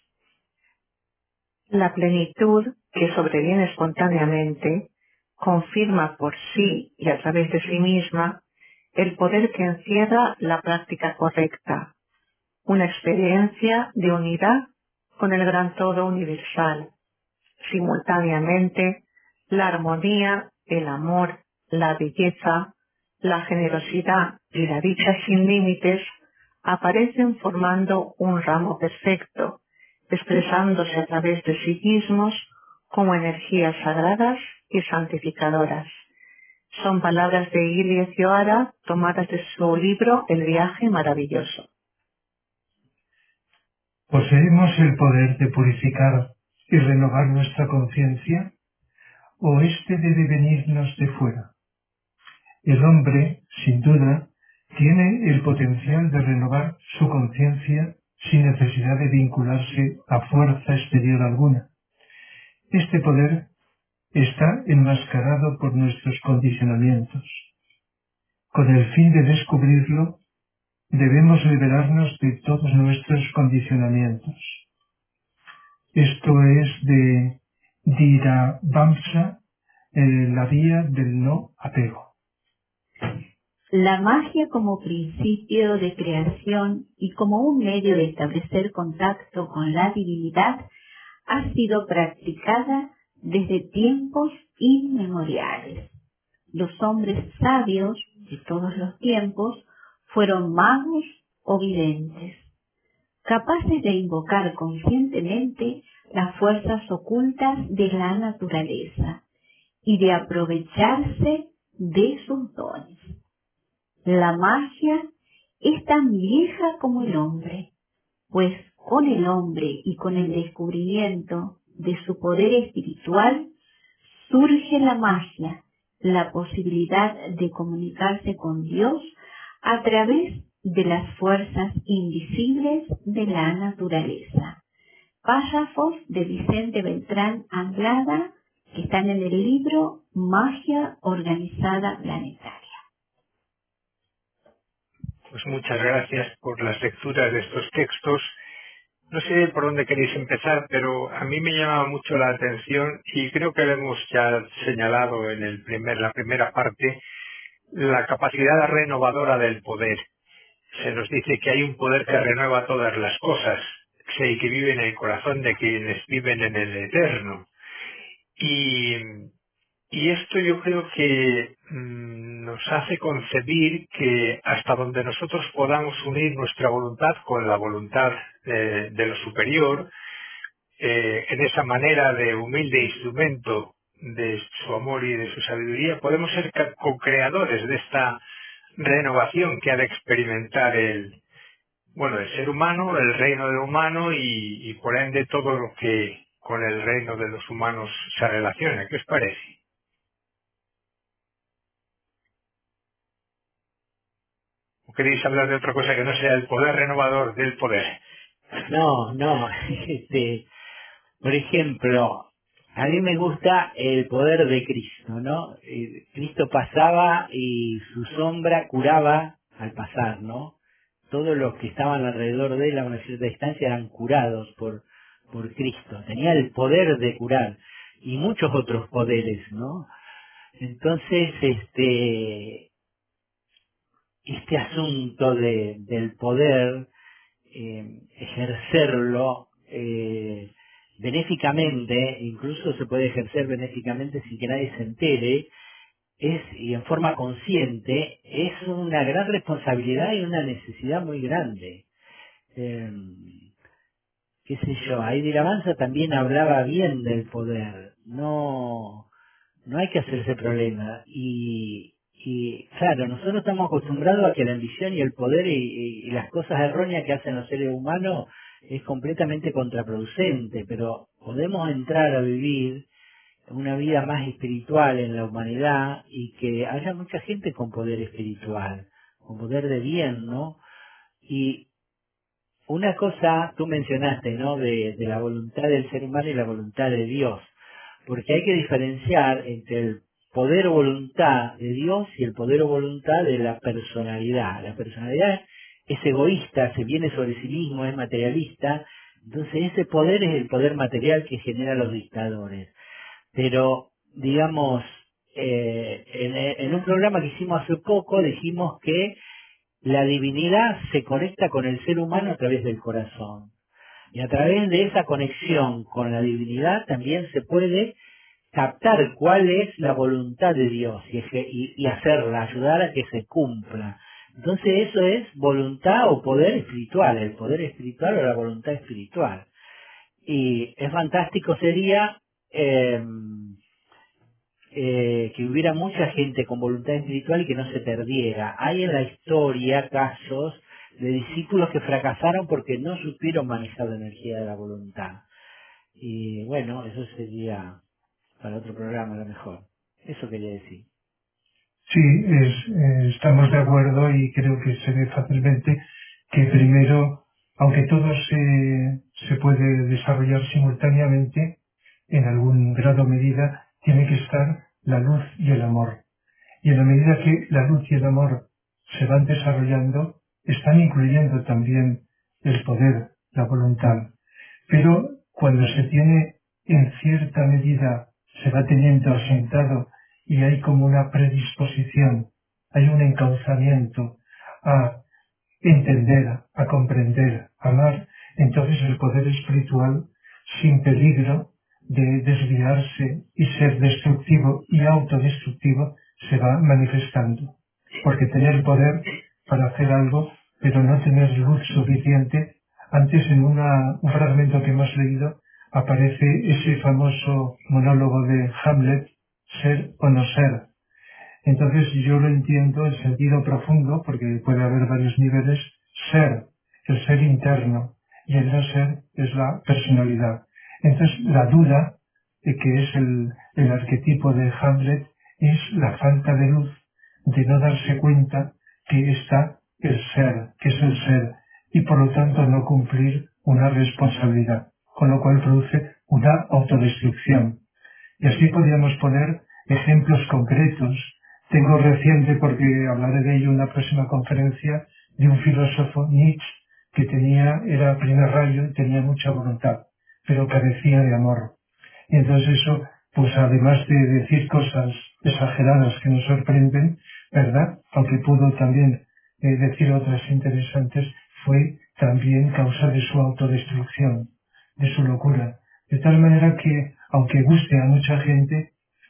La plenitud que sobreviene espontáneamente confirma por sí y a través de sí misma el poder que encierra la práctica correcta, una experiencia de unidad con el gran todo universal. Simultáneamente, la armonía, el amor, la belleza, la generosidad y la dicha sin límites aparecen formando un ramo perfecto, expresándose a través de sí mismos como energías sagradas y santificadoras. Son palabras de Ilie Cioara tomadas de su libro El viaje maravilloso. ¿Poseemos el poder de purificar y renovar nuestra conciencia, o éste debe venirnos de fuera? El hombre, sin duda, tiene el potencial de renovar su conciencia sin necesidad de vincularse a fuerza exterior alguna. Este poder está enmascarado por nuestros condicionamientos. Con el fin de descubrirlo, debemos liberarnos de todos nuestros condicionamientos. Esto es de Dhirabhamsa, eh, la vía del no apego. La magia como principio de creación y como un medio de establecer contacto con la divinidad ha sido practicada desde tiempos inmemoriales. Los hombres sabios de todos los tiempos fueron magos o videntes, capaces de invocar conscientemente las fuerzas ocultas de la naturaleza y de aprovecharse de sus dones. La magia es tan vieja como el hombre, pues con el hombre y con el descubrimiento de su poder espiritual surge la magia, la posibilidad de comunicarse con Dios a través de las fuerzas invisibles de la naturaleza. Párrafos de Vicente Beltrán Anglada que están en el libro Magia Organizada Planetaria. Pues muchas gracias por las lecturas de estos textos. No sé por dónde queréis empezar, pero a mí me llama mucho la atención y creo que lo hemos ya señalado en el primer, la primera parte, la capacidad renovadora del poder. Se nos dice que hay un poder que renueva todas las cosas, y que vive en el corazón de quienes viven en el eterno. Y, Y esto yo creo que mmm, nos hace concebir que hasta donde nosotros podamos unir nuestra voluntad con la voluntad eh, de lo superior, eh, en esa manera de humilde instrumento de su amor y de su sabiduría, podemos ser co-creadores de esta renovación que ha de experimentar el, bueno, el ser humano, el reino del humano y, y por ende todo lo que con el reino de los humanos se relaciona. ¿Qué os parece? ¿O queréis hablar de otra cosa que no sea el poder renovador del poder? No, no, este, por ejemplo, a mí me gusta el poder de Cristo, ¿no? Eh, Cristo pasaba y su sombra curaba al pasar, ¿no? Todos los que estaban alrededor de él a una cierta distancia eran curados por, por Cristo. Tenía el poder de curar y muchos otros poderes, ¿no? Entonces, este, este asunto de, del poder, eh, ejercerlo eh, benéficamente, incluso se puede ejercer benéficamente sin que nadie se entere, es y en forma consciente, es una gran responsabilidad y una necesidad muy grande. Eh, qué sé yo, Heidi Lavanza también hablaba bien del poder, no no hay que hacerse problema y, y claro, nosotros estamos acostumbrados a que la ambición y el poder y, y- y las cosas erróneas que hacen los seres humanos es completamente contraproducente, pero podemos entrar a vivir una vida más espiritual en la humanidad y que haya mucha gente con poder espiritual, con poder de bien, ¿no? Y una cosa, tú mencionaste, ¿no? De, de la voluntad del ser humano y la voluntad de Dios, porque hay que diferenciar entre el poder o voluntad de Dios y el poder o voluntad de la personalidad. La personalidad es egoísta, se viene sobre sí mismo, es materialista, entonces ese poder es el poder material que genera los dictadores. Pero, digamos, eh, en, en un programa que hicimos hace poco dijimos que la divinidad se conecta con el ser humano a través del corazón. Y a través de esa conexión con la divinidad también se puede captar cuál es la voluntad de Dios y, eje- y- y hacerla, ayudar a que se cumpla. Entonces eso es voluntad o poder espiritual, el poder espiritual o la voluntad espiritual. Y es fantástico sería eh, eh, que hubiera mucha gente con voluntad espiritual y que no se perdiera. Hay en la historia casos de discípulos que fracasaron porque no supieron manejar la energía de la voluntad. Y bueno, eso sería para otro programa a lo mejor. Eso quería decir. Sí, es, eh, estamos de acuerdo y creo que se ve fácilmente que primero, aunque todo se, se puede desarrollar simultáneamente, en algún grado o medida tiene que estar la luz y el amor. Y en la medida que la luz y el amor se van desarrollando, están incluyendo también el poder, la voluntad. Pero cuando se tiene en cierta medida, se va teniendo asentado y hay como una predisposición, hay un encauzamiento a entender, a comprender, a amar, entonces el poder espiritual, sin peligro de desviarse y ser destructivo y autodestructivo, se va manifestando. Porque tener poder para hacer algo, pero no tener luz suficiente, antes en una, un fragmento que hemos leído aparece ese famoso monólogo de Hamlet, ser o no ser. Entonces yo lo entiendo en sentido profundo, porque puede haber varios niveles, ser, el ser interno, y el no ser es la personalidad. Entonces la duda, eh, que es el, el arquetipo de Hamlet, es la falta de luz, de no darse cuenta que está el ser, que es el ser, y por lo tanto no cumplir una responsabilidad, con lo cual produce una autodestrucción. Y así podríamos poner ejemplos concretos. Tengo reciente, porque hablaré de ello en una próxima conferencia, de un filósofo, Nietzsche, que tenía, era primer rayo y tenía mucha voluntad, pero carecía de amor. Y entonces eso, pues además de decir cosas exageradas que nos sorprenden, ¿verdad? Aunque pudo también eh, decir otras interesantes, fue también causa de su autodestrucción, de su locura. De tal manera que, aunque guste a mucha gente,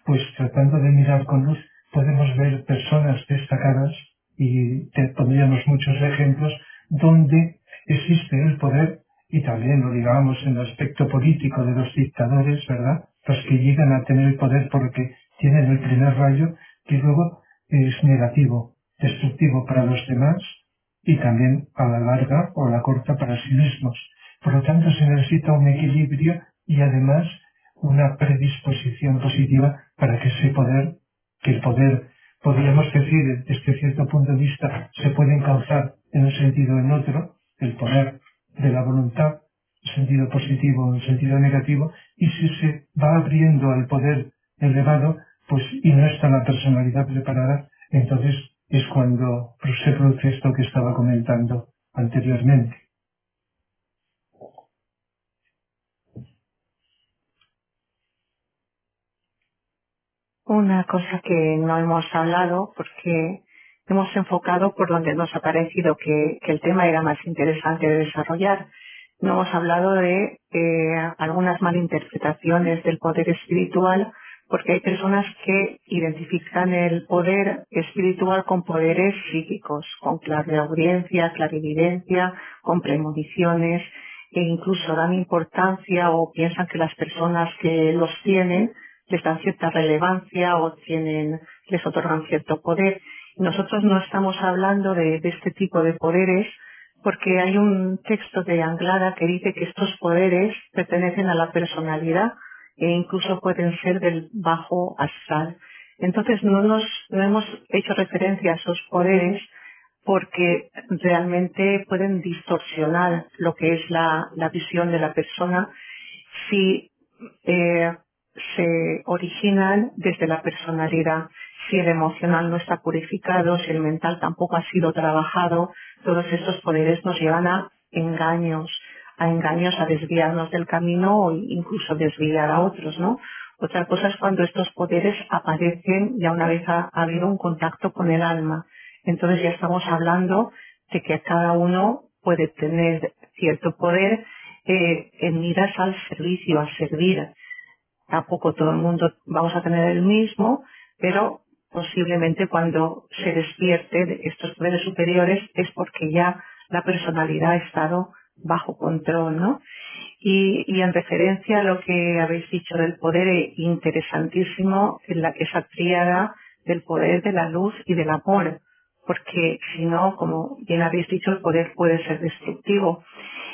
pues tratando de mirar con luz, podemos ver personas destacadas, y te pondríamos muchos ejemplos, donde existe el poder, y también lo digamos en el aspecto político de los dictadores, ¿verdad? Los que llegan a tener el poder porque tienen el primer rayo, que luego es negativo, destructivo para los demás, y también a la larga o a la corta para sí mismos. Por lo tanto, se necesita un equilibrio y además una predisposición positiva para que ese poder, que el poder, podríamos decir, desde cierto punto de vista, se puede encauzar en un sentido o en otro, el poder de la voluntad, en sentido positivo o en sentido negativo, y si se va abriendo al poder elevado, pues, y no está la personalidad preparada, entonces es cuando se produce esto que estaba comentando anteriormente. Una cosa que no hemos hablado, porque hemos enfocado por donde nos ha parecido que, que el tema era más interesante de desarrollar. No hemos hablado de eh, algunas malinterpretaciones del poder espiritual, porque hay personas que identifican el poder espiritual con poderes psíquicos, con clariaudiencia, clarividencia, con premoniciones, e incluso dan importancia o piensan que las personas que los tienen les dan cierta relevancia o tienen, les otorgan cierto poder. Nosotros no estamos hablando de, de este tipo de poderes, porque hay un texto de Anglada que dice que estos poderes pertenecen a la personalidad e incluso pueden ser del bajo astral. Entonces no nos no hemos hecho referencia a esos poderes porque realmente pueden distorsionar lo que es la, la visión de la persona si eh, se originan desde la personalidad. Si el emocional no está purificado, si el mental tampoco ha sido trabajado, todos estos poderes nos llevan a engaños, a engaños, a desviarnos del camino o incluso desviar a otros, ¿no? Otra cosa es cuando estos poderes aparecen ya una vez ha, ha habido un contacto con el alma. Entonces ya estamos hablando de que cada uno puede tener cierto poder eh, en miras al servicio, a servir. Tampoco todo el mundo vamos a tener el mismo, pero posiblemente cuando se despierte de estos poderes superiores es porque ya la personalidad ha estado bajo control, ¿no? Y, y en referencia a lo que habéis dicho del poder, eh, interesantísimo en la, esa tríada del poder de la luz y del amor, porque si no, como bien habéis dicho, el poder puede ser destructivo.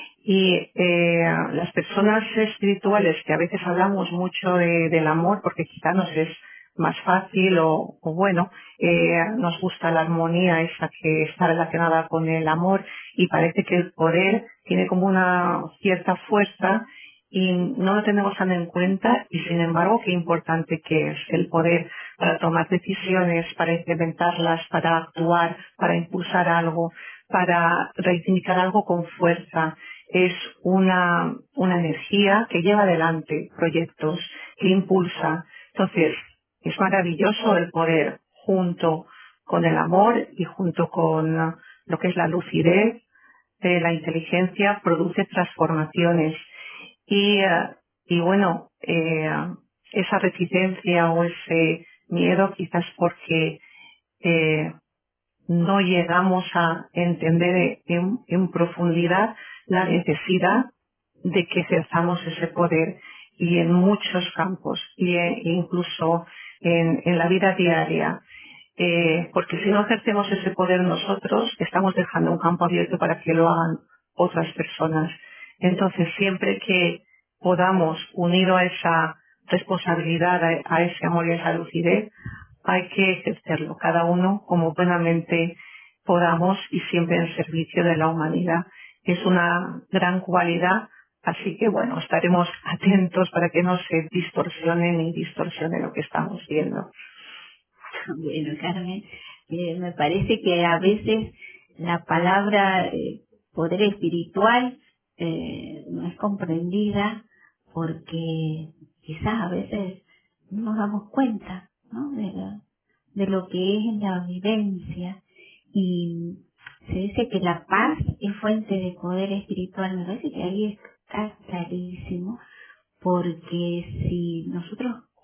Y eh, las personas espirituales, que a veces hablamos mucho de, del amor porque quizá nos es más fácil o, o bueno, eh, nos gusta la armonía esa que está relacionada con el amor y parece que el poder tiene como una cierta fuerza y no lo tenemos tan en cuenta y sin embargo qué importante que es el poder para tomar decisiones, para implementarlas, para actuar, para impulsar algo, para reivindicar algo con fuerza. Es una, una energía que lleva adelante proyectos, que impulsa. Entonces, es maravilloso el poder junto con el amor y junto con lo que es la lucidez de la inteligencia produce transformaciones. Y, uh, y bueno, eh, esa reticencia o ese miedo quizás porque eh, no llegamos a entender en, en profundidad la necesidad de que ejerzamos ese poder y en muchos campos y e incluso en, en la vida diaria. Eh, porque si no ejercemos ese poder nosotros, estamos dejando un campo abierto para que lo hagan otras personas. Entonces, siempre que podamos, unido a esa responsabilidad, a, a ese amor y a esa lucidez, hay que ejercerlo, cada uno como buenamente podamos y siempre en servicio de la humanidad. Es una gran cualidad, así que bueno, estaremos atentos para que no se distorsione ni distorsione lo que estamos viendo. Bueno, Carmen, eh, me parece que a veces la palabra eh, poder espiritual eh, no es comprendida porque quizás a veces no nos damos cuenta, ¿no? de, la, de lo que es la vivencia. Y se dice que la paz es fuente de poder espiritual. Me parece que ahí está clarísimo, porque si nosotros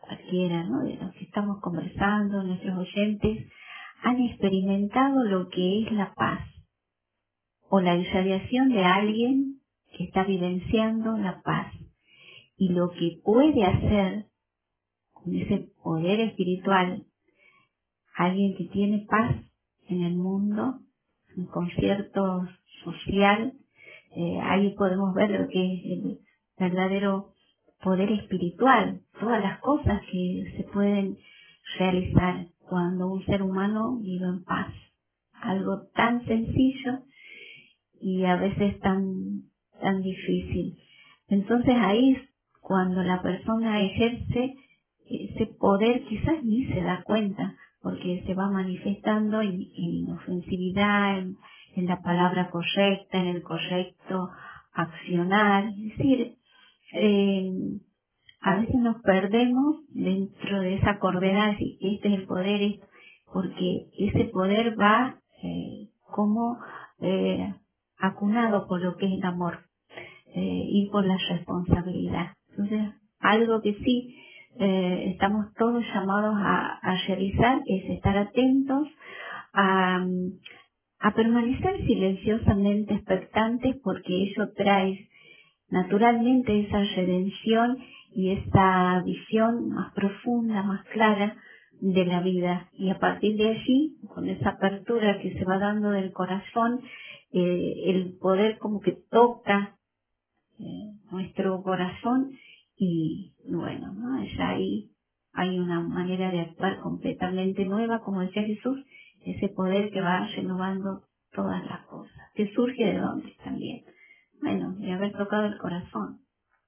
cualquiera, ¿no?, de los que estamos conversando, nuestros oyentes, han experimentado lo que es la paz o la irradiación de alguien que está vivenciando la paz y lo que puede hacer con ese poder espiritual alguien que tiene paz en el mundo, un concierto social. Eh, ahí podemos ver lo que es el verdadero poder espiritual, todas las cosas que se pueden realizar cuando un ser humano vive en paz. Algo tan sencillo y a veces tan, tan difícil. Entonces ahí es cuando la persona ejerce ese poder, quizás ni se da cuenta, porque se va manifestando en, en inofensividad, en, en la palabra correcta, en el correcto accionar. Es decir, eh, a veces nos perdemos dentro de esa coordenada, y este es el poder, esto, porque ese poder va eh, como eh, acunado por lo que es el amor eh, y por la responsabilidad. Entonces, algo que sí eh, estamos todos llamados a, a realizar es estar atentos a, a permanecer silenciosamente expectantes, porque ello trae naturalmente esa redención y esa visión más profunda, más clara de la vida. Y a partir de allí, con esa apertura que se va dando del corazón, eh, el poder como que toca eh, nuestro corazón y bueno, ¿no? Es ahí hay una manera de actuar completamente nueva, como decía Jesús, ese poder que va renovando todas las cosas, que surge de dónde también. Bueno, de haber tocado el corazón.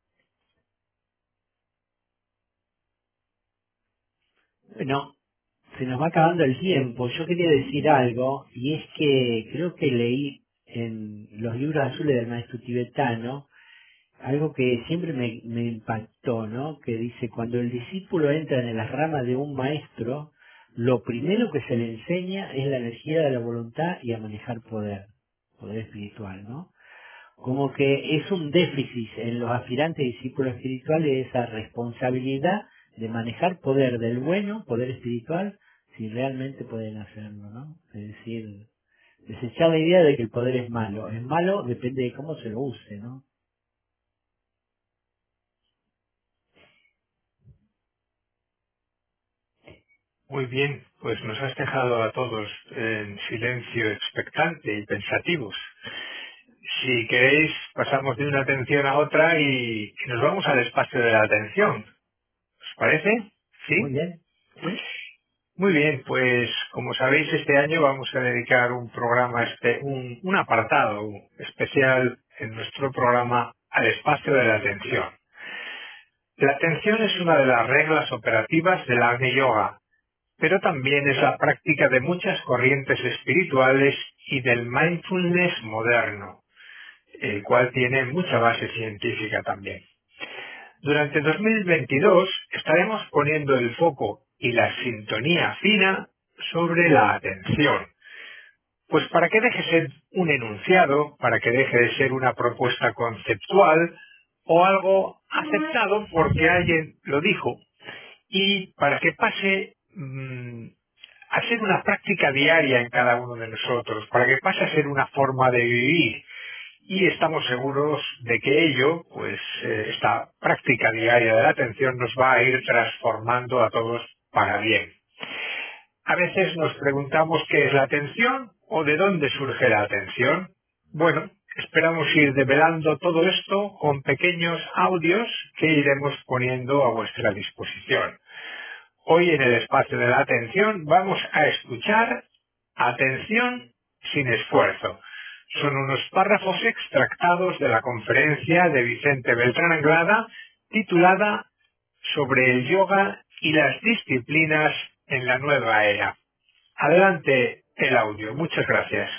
Bueno, se nos va acabando el tiempo. Yo quería decir algo, y es que creo que leí en los libros azules del maestro tibetano algo que siempre me, me impactó, ¿no? Que dice, cuando el discípulo entra en las ramas de un maestro, lo primero que se le enseña es la energía de la voluntad y a manejar poder, poder espiritual, ¿no? Como que es un déficit en los aspirantes discípulos espirituales esa responsabilidad de manejar poder del bueno, poder espiritual, si realmente pueden hacerlo, ¿no? Es decir, desechar la idea de que el poder es malo. Es malo, depende de cómo se lo use, ¿no? Muy bien, pues nos has dejado a todos en silencio expectante y pensativos. Si queréis, pasamos de una atención a otra y, y nos vamos al espacio de la atención. ¿Os parece? ¿Sí? Muy bien. ¿Sí? Muy bien, pues como sabéis, este año vamos a dedicar un programa, este, un, un apartado especial en nuestro programa al espacio de la atención. La atención es una de las reglas operativas del Agni Yoga, pero también es la práctica de muchas corrientes espirituales y del mindfulness moderno, el cual tiene mucha base científica también. Durante dos mil veintidós estaremos poniendo el foco y la sintonía fina sobre la atención. Pues para que deje de ser un enunciado, para que deje de ser una propuesta conceptual o algo aceptado porque alguien lo dijo, y para que pase mmm, a ser una práctica diaria en cada uno de nosotros, para que pase a ser una forma de vivir. Y estamos seguros de que ello, pues eh, esta práctica diaria de la atención nos va a ir transformando a todos para bien. A veces nos preguntamos qué es la atención o de dónde surge la atención. Bueno, esperamos ir develando todo esto con pequeños audios que iremos poniendo a vuestra disposición. Hoy en el espacio de la atención vamos a escuchar Atención sin esfuerzo. Son unos párrafos extractados de la conferencia de Vicente Beltrán Anglada titulada Sobre el yoga y las disciplinas en la nueva era. Adelante el audio. Muchas gracias.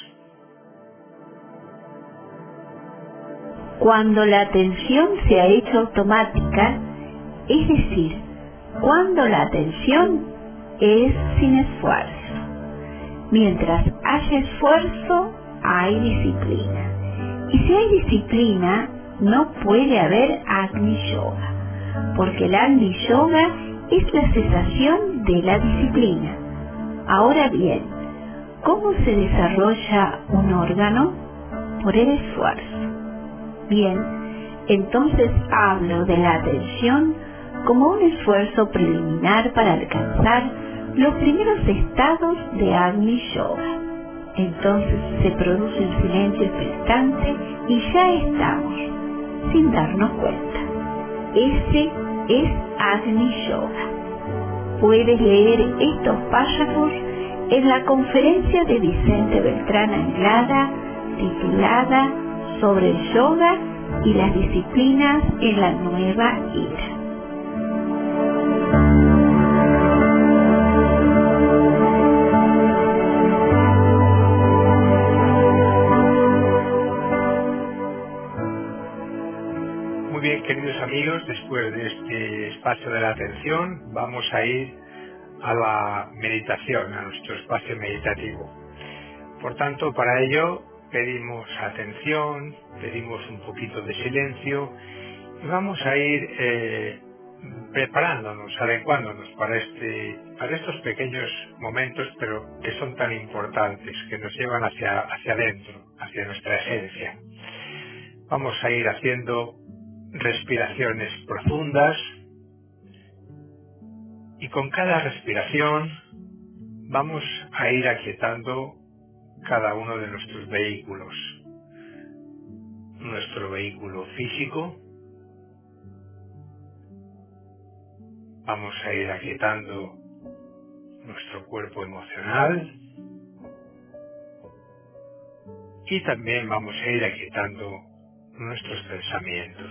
Cuando la atención se ha hecho automática, es decir, cuando la atención es sin esfuerzo. Mientras haya esfuerzo, hay disciplina. Y si hay disciplina, no puede haber Agni Yoga, porque el Agni Yoga es la cesación de la disciplina. Ahora bien, ¿cómo se desarrolla un órgano? Por el esfuerzo. Bien, entonces hablo de la atención como un esfuerzo preliminar para alcanzar los primeros estados de Agni Yoga. Entonces se produce un silencio expectante y ya estamos, sin darnos cuenta. Ese es Agni Yoga. Puedes leer estos párrafos en la conferencia de Vicente Beltrán Anglada titulada Sobre el yoga y las disciplinas en la nueva era. Muy bien, queridos amigos, después de este espacio de la atención vamos a ir a la meditación, a nuestro espacio meditativo. Por tanto, para ello pedimos atención, pedimos un poquito de silencio y vamos a ir eh, preparándonos, adecuándonos para este, para estos pequeños momentos, pero que son tan importantes, que nos llevan hacia, hacia adentro, hacia nuestra esencia. Vamos a ir haciendo respiraciones profundas y con cada respiración vamos a ir aquietando cada uno de nuestros vehículos. Nuestro vehículo físico, vamos a ir aquietando nuestro cuerpo emocional y también vamos a ir aquietando nuestros pensamientos.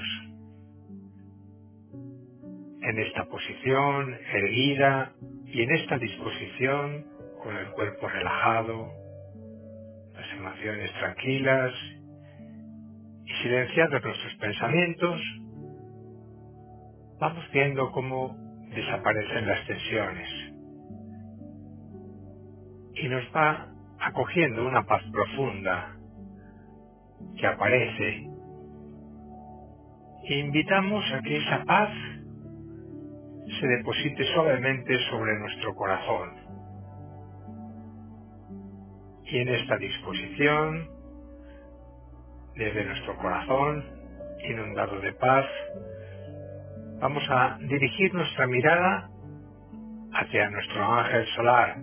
En esta posición erguida y en esta disposición, con el cuerpo relajado, las emociones tranquilas y silenciados nuestros pensamientos, vamos viendo cómo desaparecen las tensiones y nos va acogiendo una paz profunda que aparece e invitamos a que esa paz se deposite suavemente sobre nuestro corazón. Y en esta disposición, desde nuestro corazón, inundado de paz, vamos a dirigir nuestra mirada hacia nuestro ángel solar,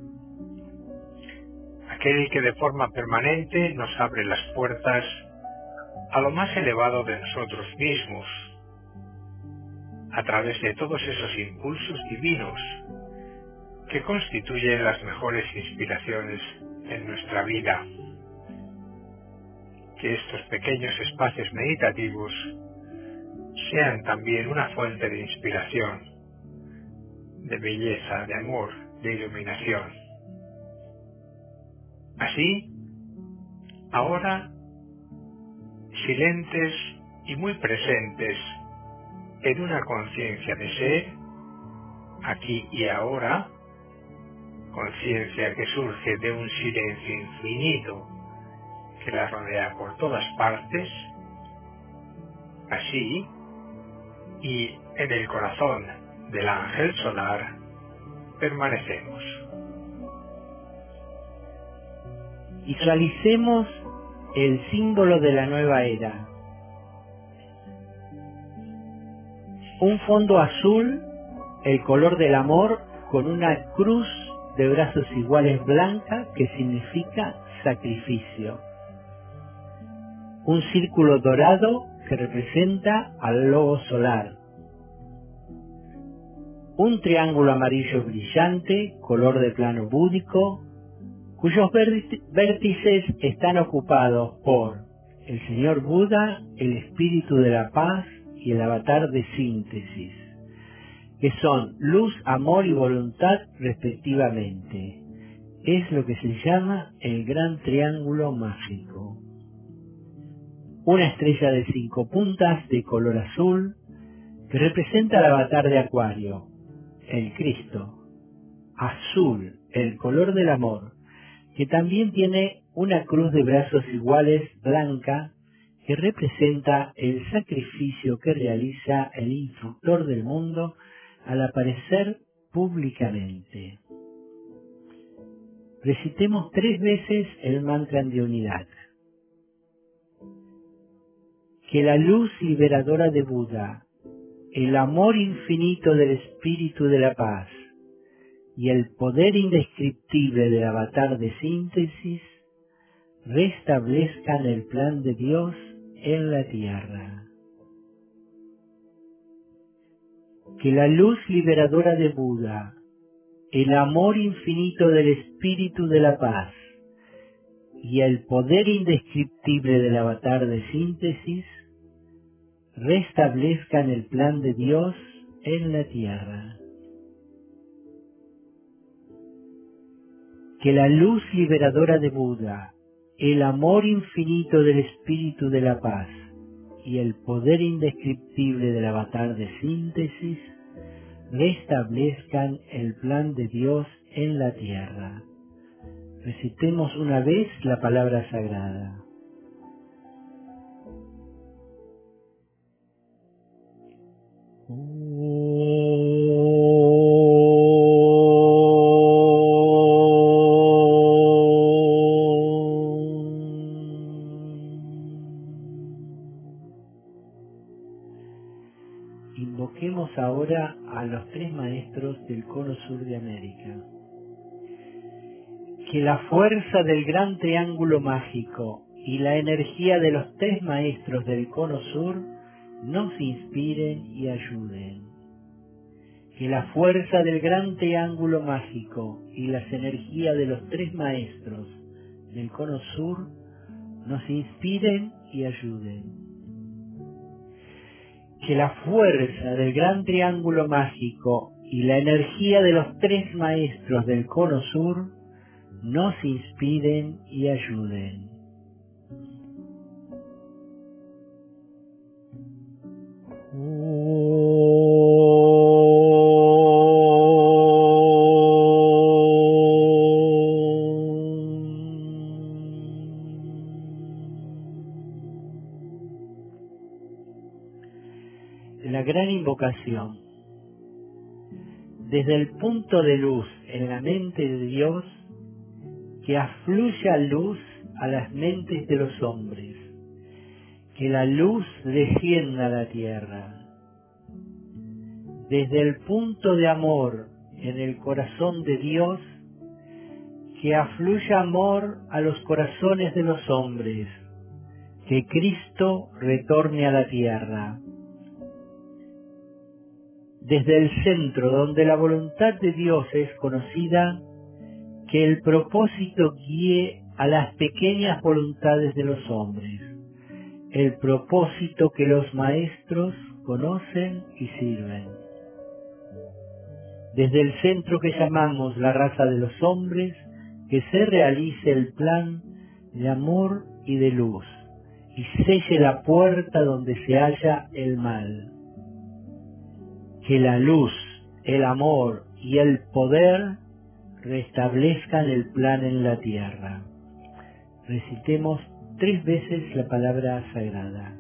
aquel que de forma permanente nos abre las puertas a lo más elevado de nosotros mismos, a través de todos esos impulsos divinos que constituyen las mejores inspiraciones en nuestra vida. Que estos pequeños espacios meditativos sean también una fuente de inspiración, de belleza, de amor, de iluminación. Así, ahora, silentes y muy presentes en una conciencia de ser, aquí y ahora, conciencia que surge de un silencio infinito que la rodea por todas partes, así, y en el corazón del ángel solar permanecemos. Visualicemos el símbolo de la nueva era. Un fondo azul, el color del amor, con una cruz de brazos iguales blanca que significa sacrificio. Un círculo dorado que representa al lobo solar. Un triángulo amarillo brillante, color de plano búdico, cuyos vértices están ocupados por el señor Buda, el espíritu de la paz y el avatar de síntesis, que son luz, amor y voluntad respectivamente. Es lo que se llama el gran triángulo mágico. Una estrella de cinco puntas de color azul que representa el avatar de Acuario, el Cristo. Azul, el color del amor, que también tiene una cruz de brazos iguales blanca que representa el sacrificio que realiza el instructor del mundo al aparecer públicamente. Recitemos tres veces el mantra de unidad. Que la luz liberadora de Buda, el amor infinito del Espíritu de la Paz y el poder indescriptible del avatar de síntesis restablezcan el plan de Dios en la tierra. Que la luz liberadora de Buda, el amor infinito del Espíritu de la Paz y el poder indescriptible del avatar de síntesis restablezcan el plan de Dios en la tierra. Que la luz liberadora de Buda, el amor infinito del Espíritu de la Paz y el poder indescriptible del avatar de síntesis restablezcan el plan de Dios en la tierra. Recitemos una vez la palabra sagrada. Invoquemos ahora a los tres maestros del Cono Sur de América. Que la fuerza del gran triángulo mágico y la energía de los tres maestros del Cono Sur nos inspiren y ayuden. Que la fuerza del gran triángulo mágico y las energías de los tres maestros del Cono Sur nos inspiren y ayuden. Que la fuerza del gran triángulo mágico y la energía de los tres maestros del Cono Sur nos inspiren y ayuden. La gran invocación. Desde el punto de luz en la mente de Dios, que afluya luz a las mentes de los hombres, que la luz descienda a la tierra. Desde el punto de amor en el corazón de Dios, que afluya amor a los corazones de los hombres, que Cristo retorne a la tierra. Desde el centro donde la voluntad de Dios es conocida, que el propósito guíe a las pequeñas voluntades de los hombres, el propósito que los maestros conocen y sirven. Desde el centro que llamamos la raza de los hombres, que se realice el plan de amor y de luz, y selle la puerta donde se halla el mal. Que la luz, el amor y el poder restablezcan el plan en la tierra. Recitemos tres veces la palabra sagrada.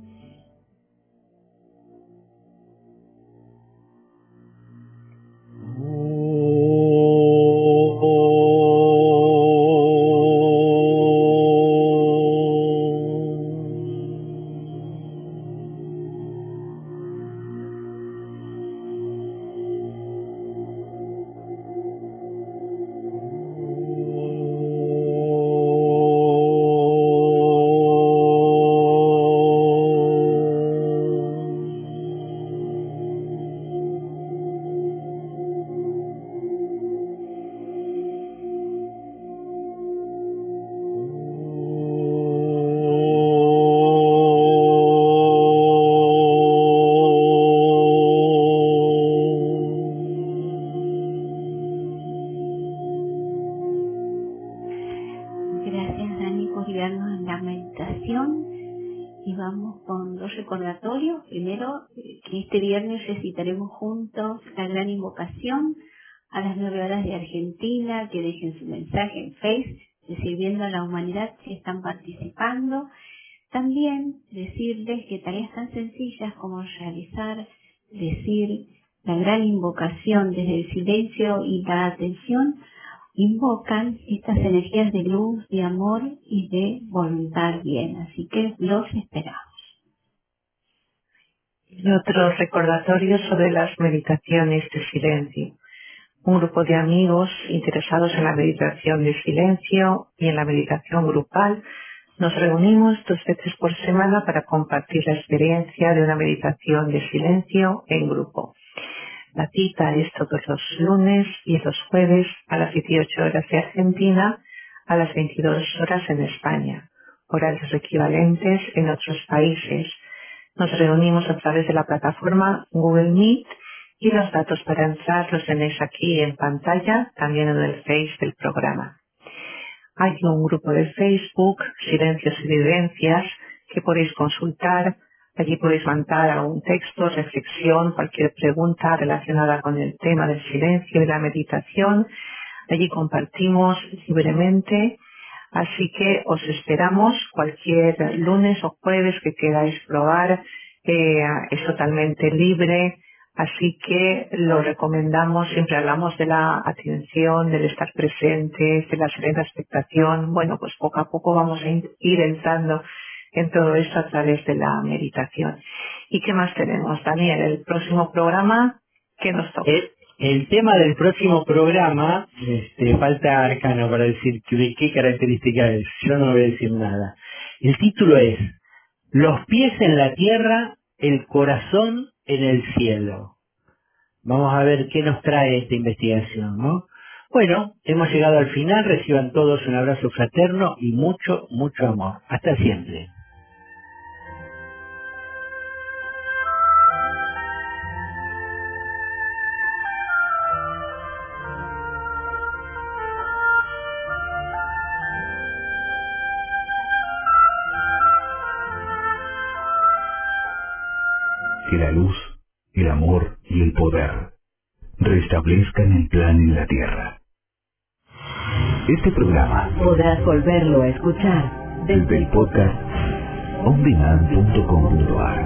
Y vamos con dos recordatorios. Primero, que este viernes recitaremos juntos la gran invocación a las nueve horas de Argentina, que dejen su mensaje en Face, de Sirviendo a la Humanidad, que están participando. También decirles que tareas tan sencillas como realizar, decir la gran invocación desde el silencio y la atención, invocan estas energías de luz, de amor y de voluntad bien. Así que los esperamos. Y otros recordatorios sobre las meditaciones de silencio. Un grupo de amigos interesados en la meditación de silencio y en la meditación grupal nos reunimos dos veces por semana para compartir la experiencia de una meditación de silencio en grupo. La cita es todos los lunes y los jueves a las dieciocho horas de Argentina, a las veintidós horas en España, horarios equivalentes en otros países. Nos reunimos a través de la plataforma Google Meet y los datos para entrar los tenéis aquí en pantalla, también en el Face del programa. Hay un grupo de Facebook, Silencios y Vivencias, que podéis consultar. Allí podéis mandar un texto, reflexión, cualquier pregunta relacionada con el tema del silencio y la meditación. Allí compartimos libremente, así que os esperamos cualquier lunes o jueves que queráis probar. Eh, es totalmente libre. Así que lo recomendamos, siempre hablamos de la atención, del estar presentes, de la serena expectación. Bueno, pues poco a poco vamos a ir entrando en todo esto a través de la meditación. ¿Y qué más tenemos, Daniel? El próximo programa, ¿qué nos toca? El, el tema del próximo programa, este, falta Arcano para decir de qué característica es. Yo no voy a decir nada. El título es Los pies en la tierra, el corazón en el cielo. Vamos a ver qué nos trae esta investigación, ¿no? Bueno, hemos llegado al final. Reciban todos un abrazo fraterno y mucho, mucho amor. Hasta siempre. Que la luz, el amor y el poder restablezcan el plan en la tierra. Este programa podrás volverlo a escuchar desde el podcast on demand punto com punto a r.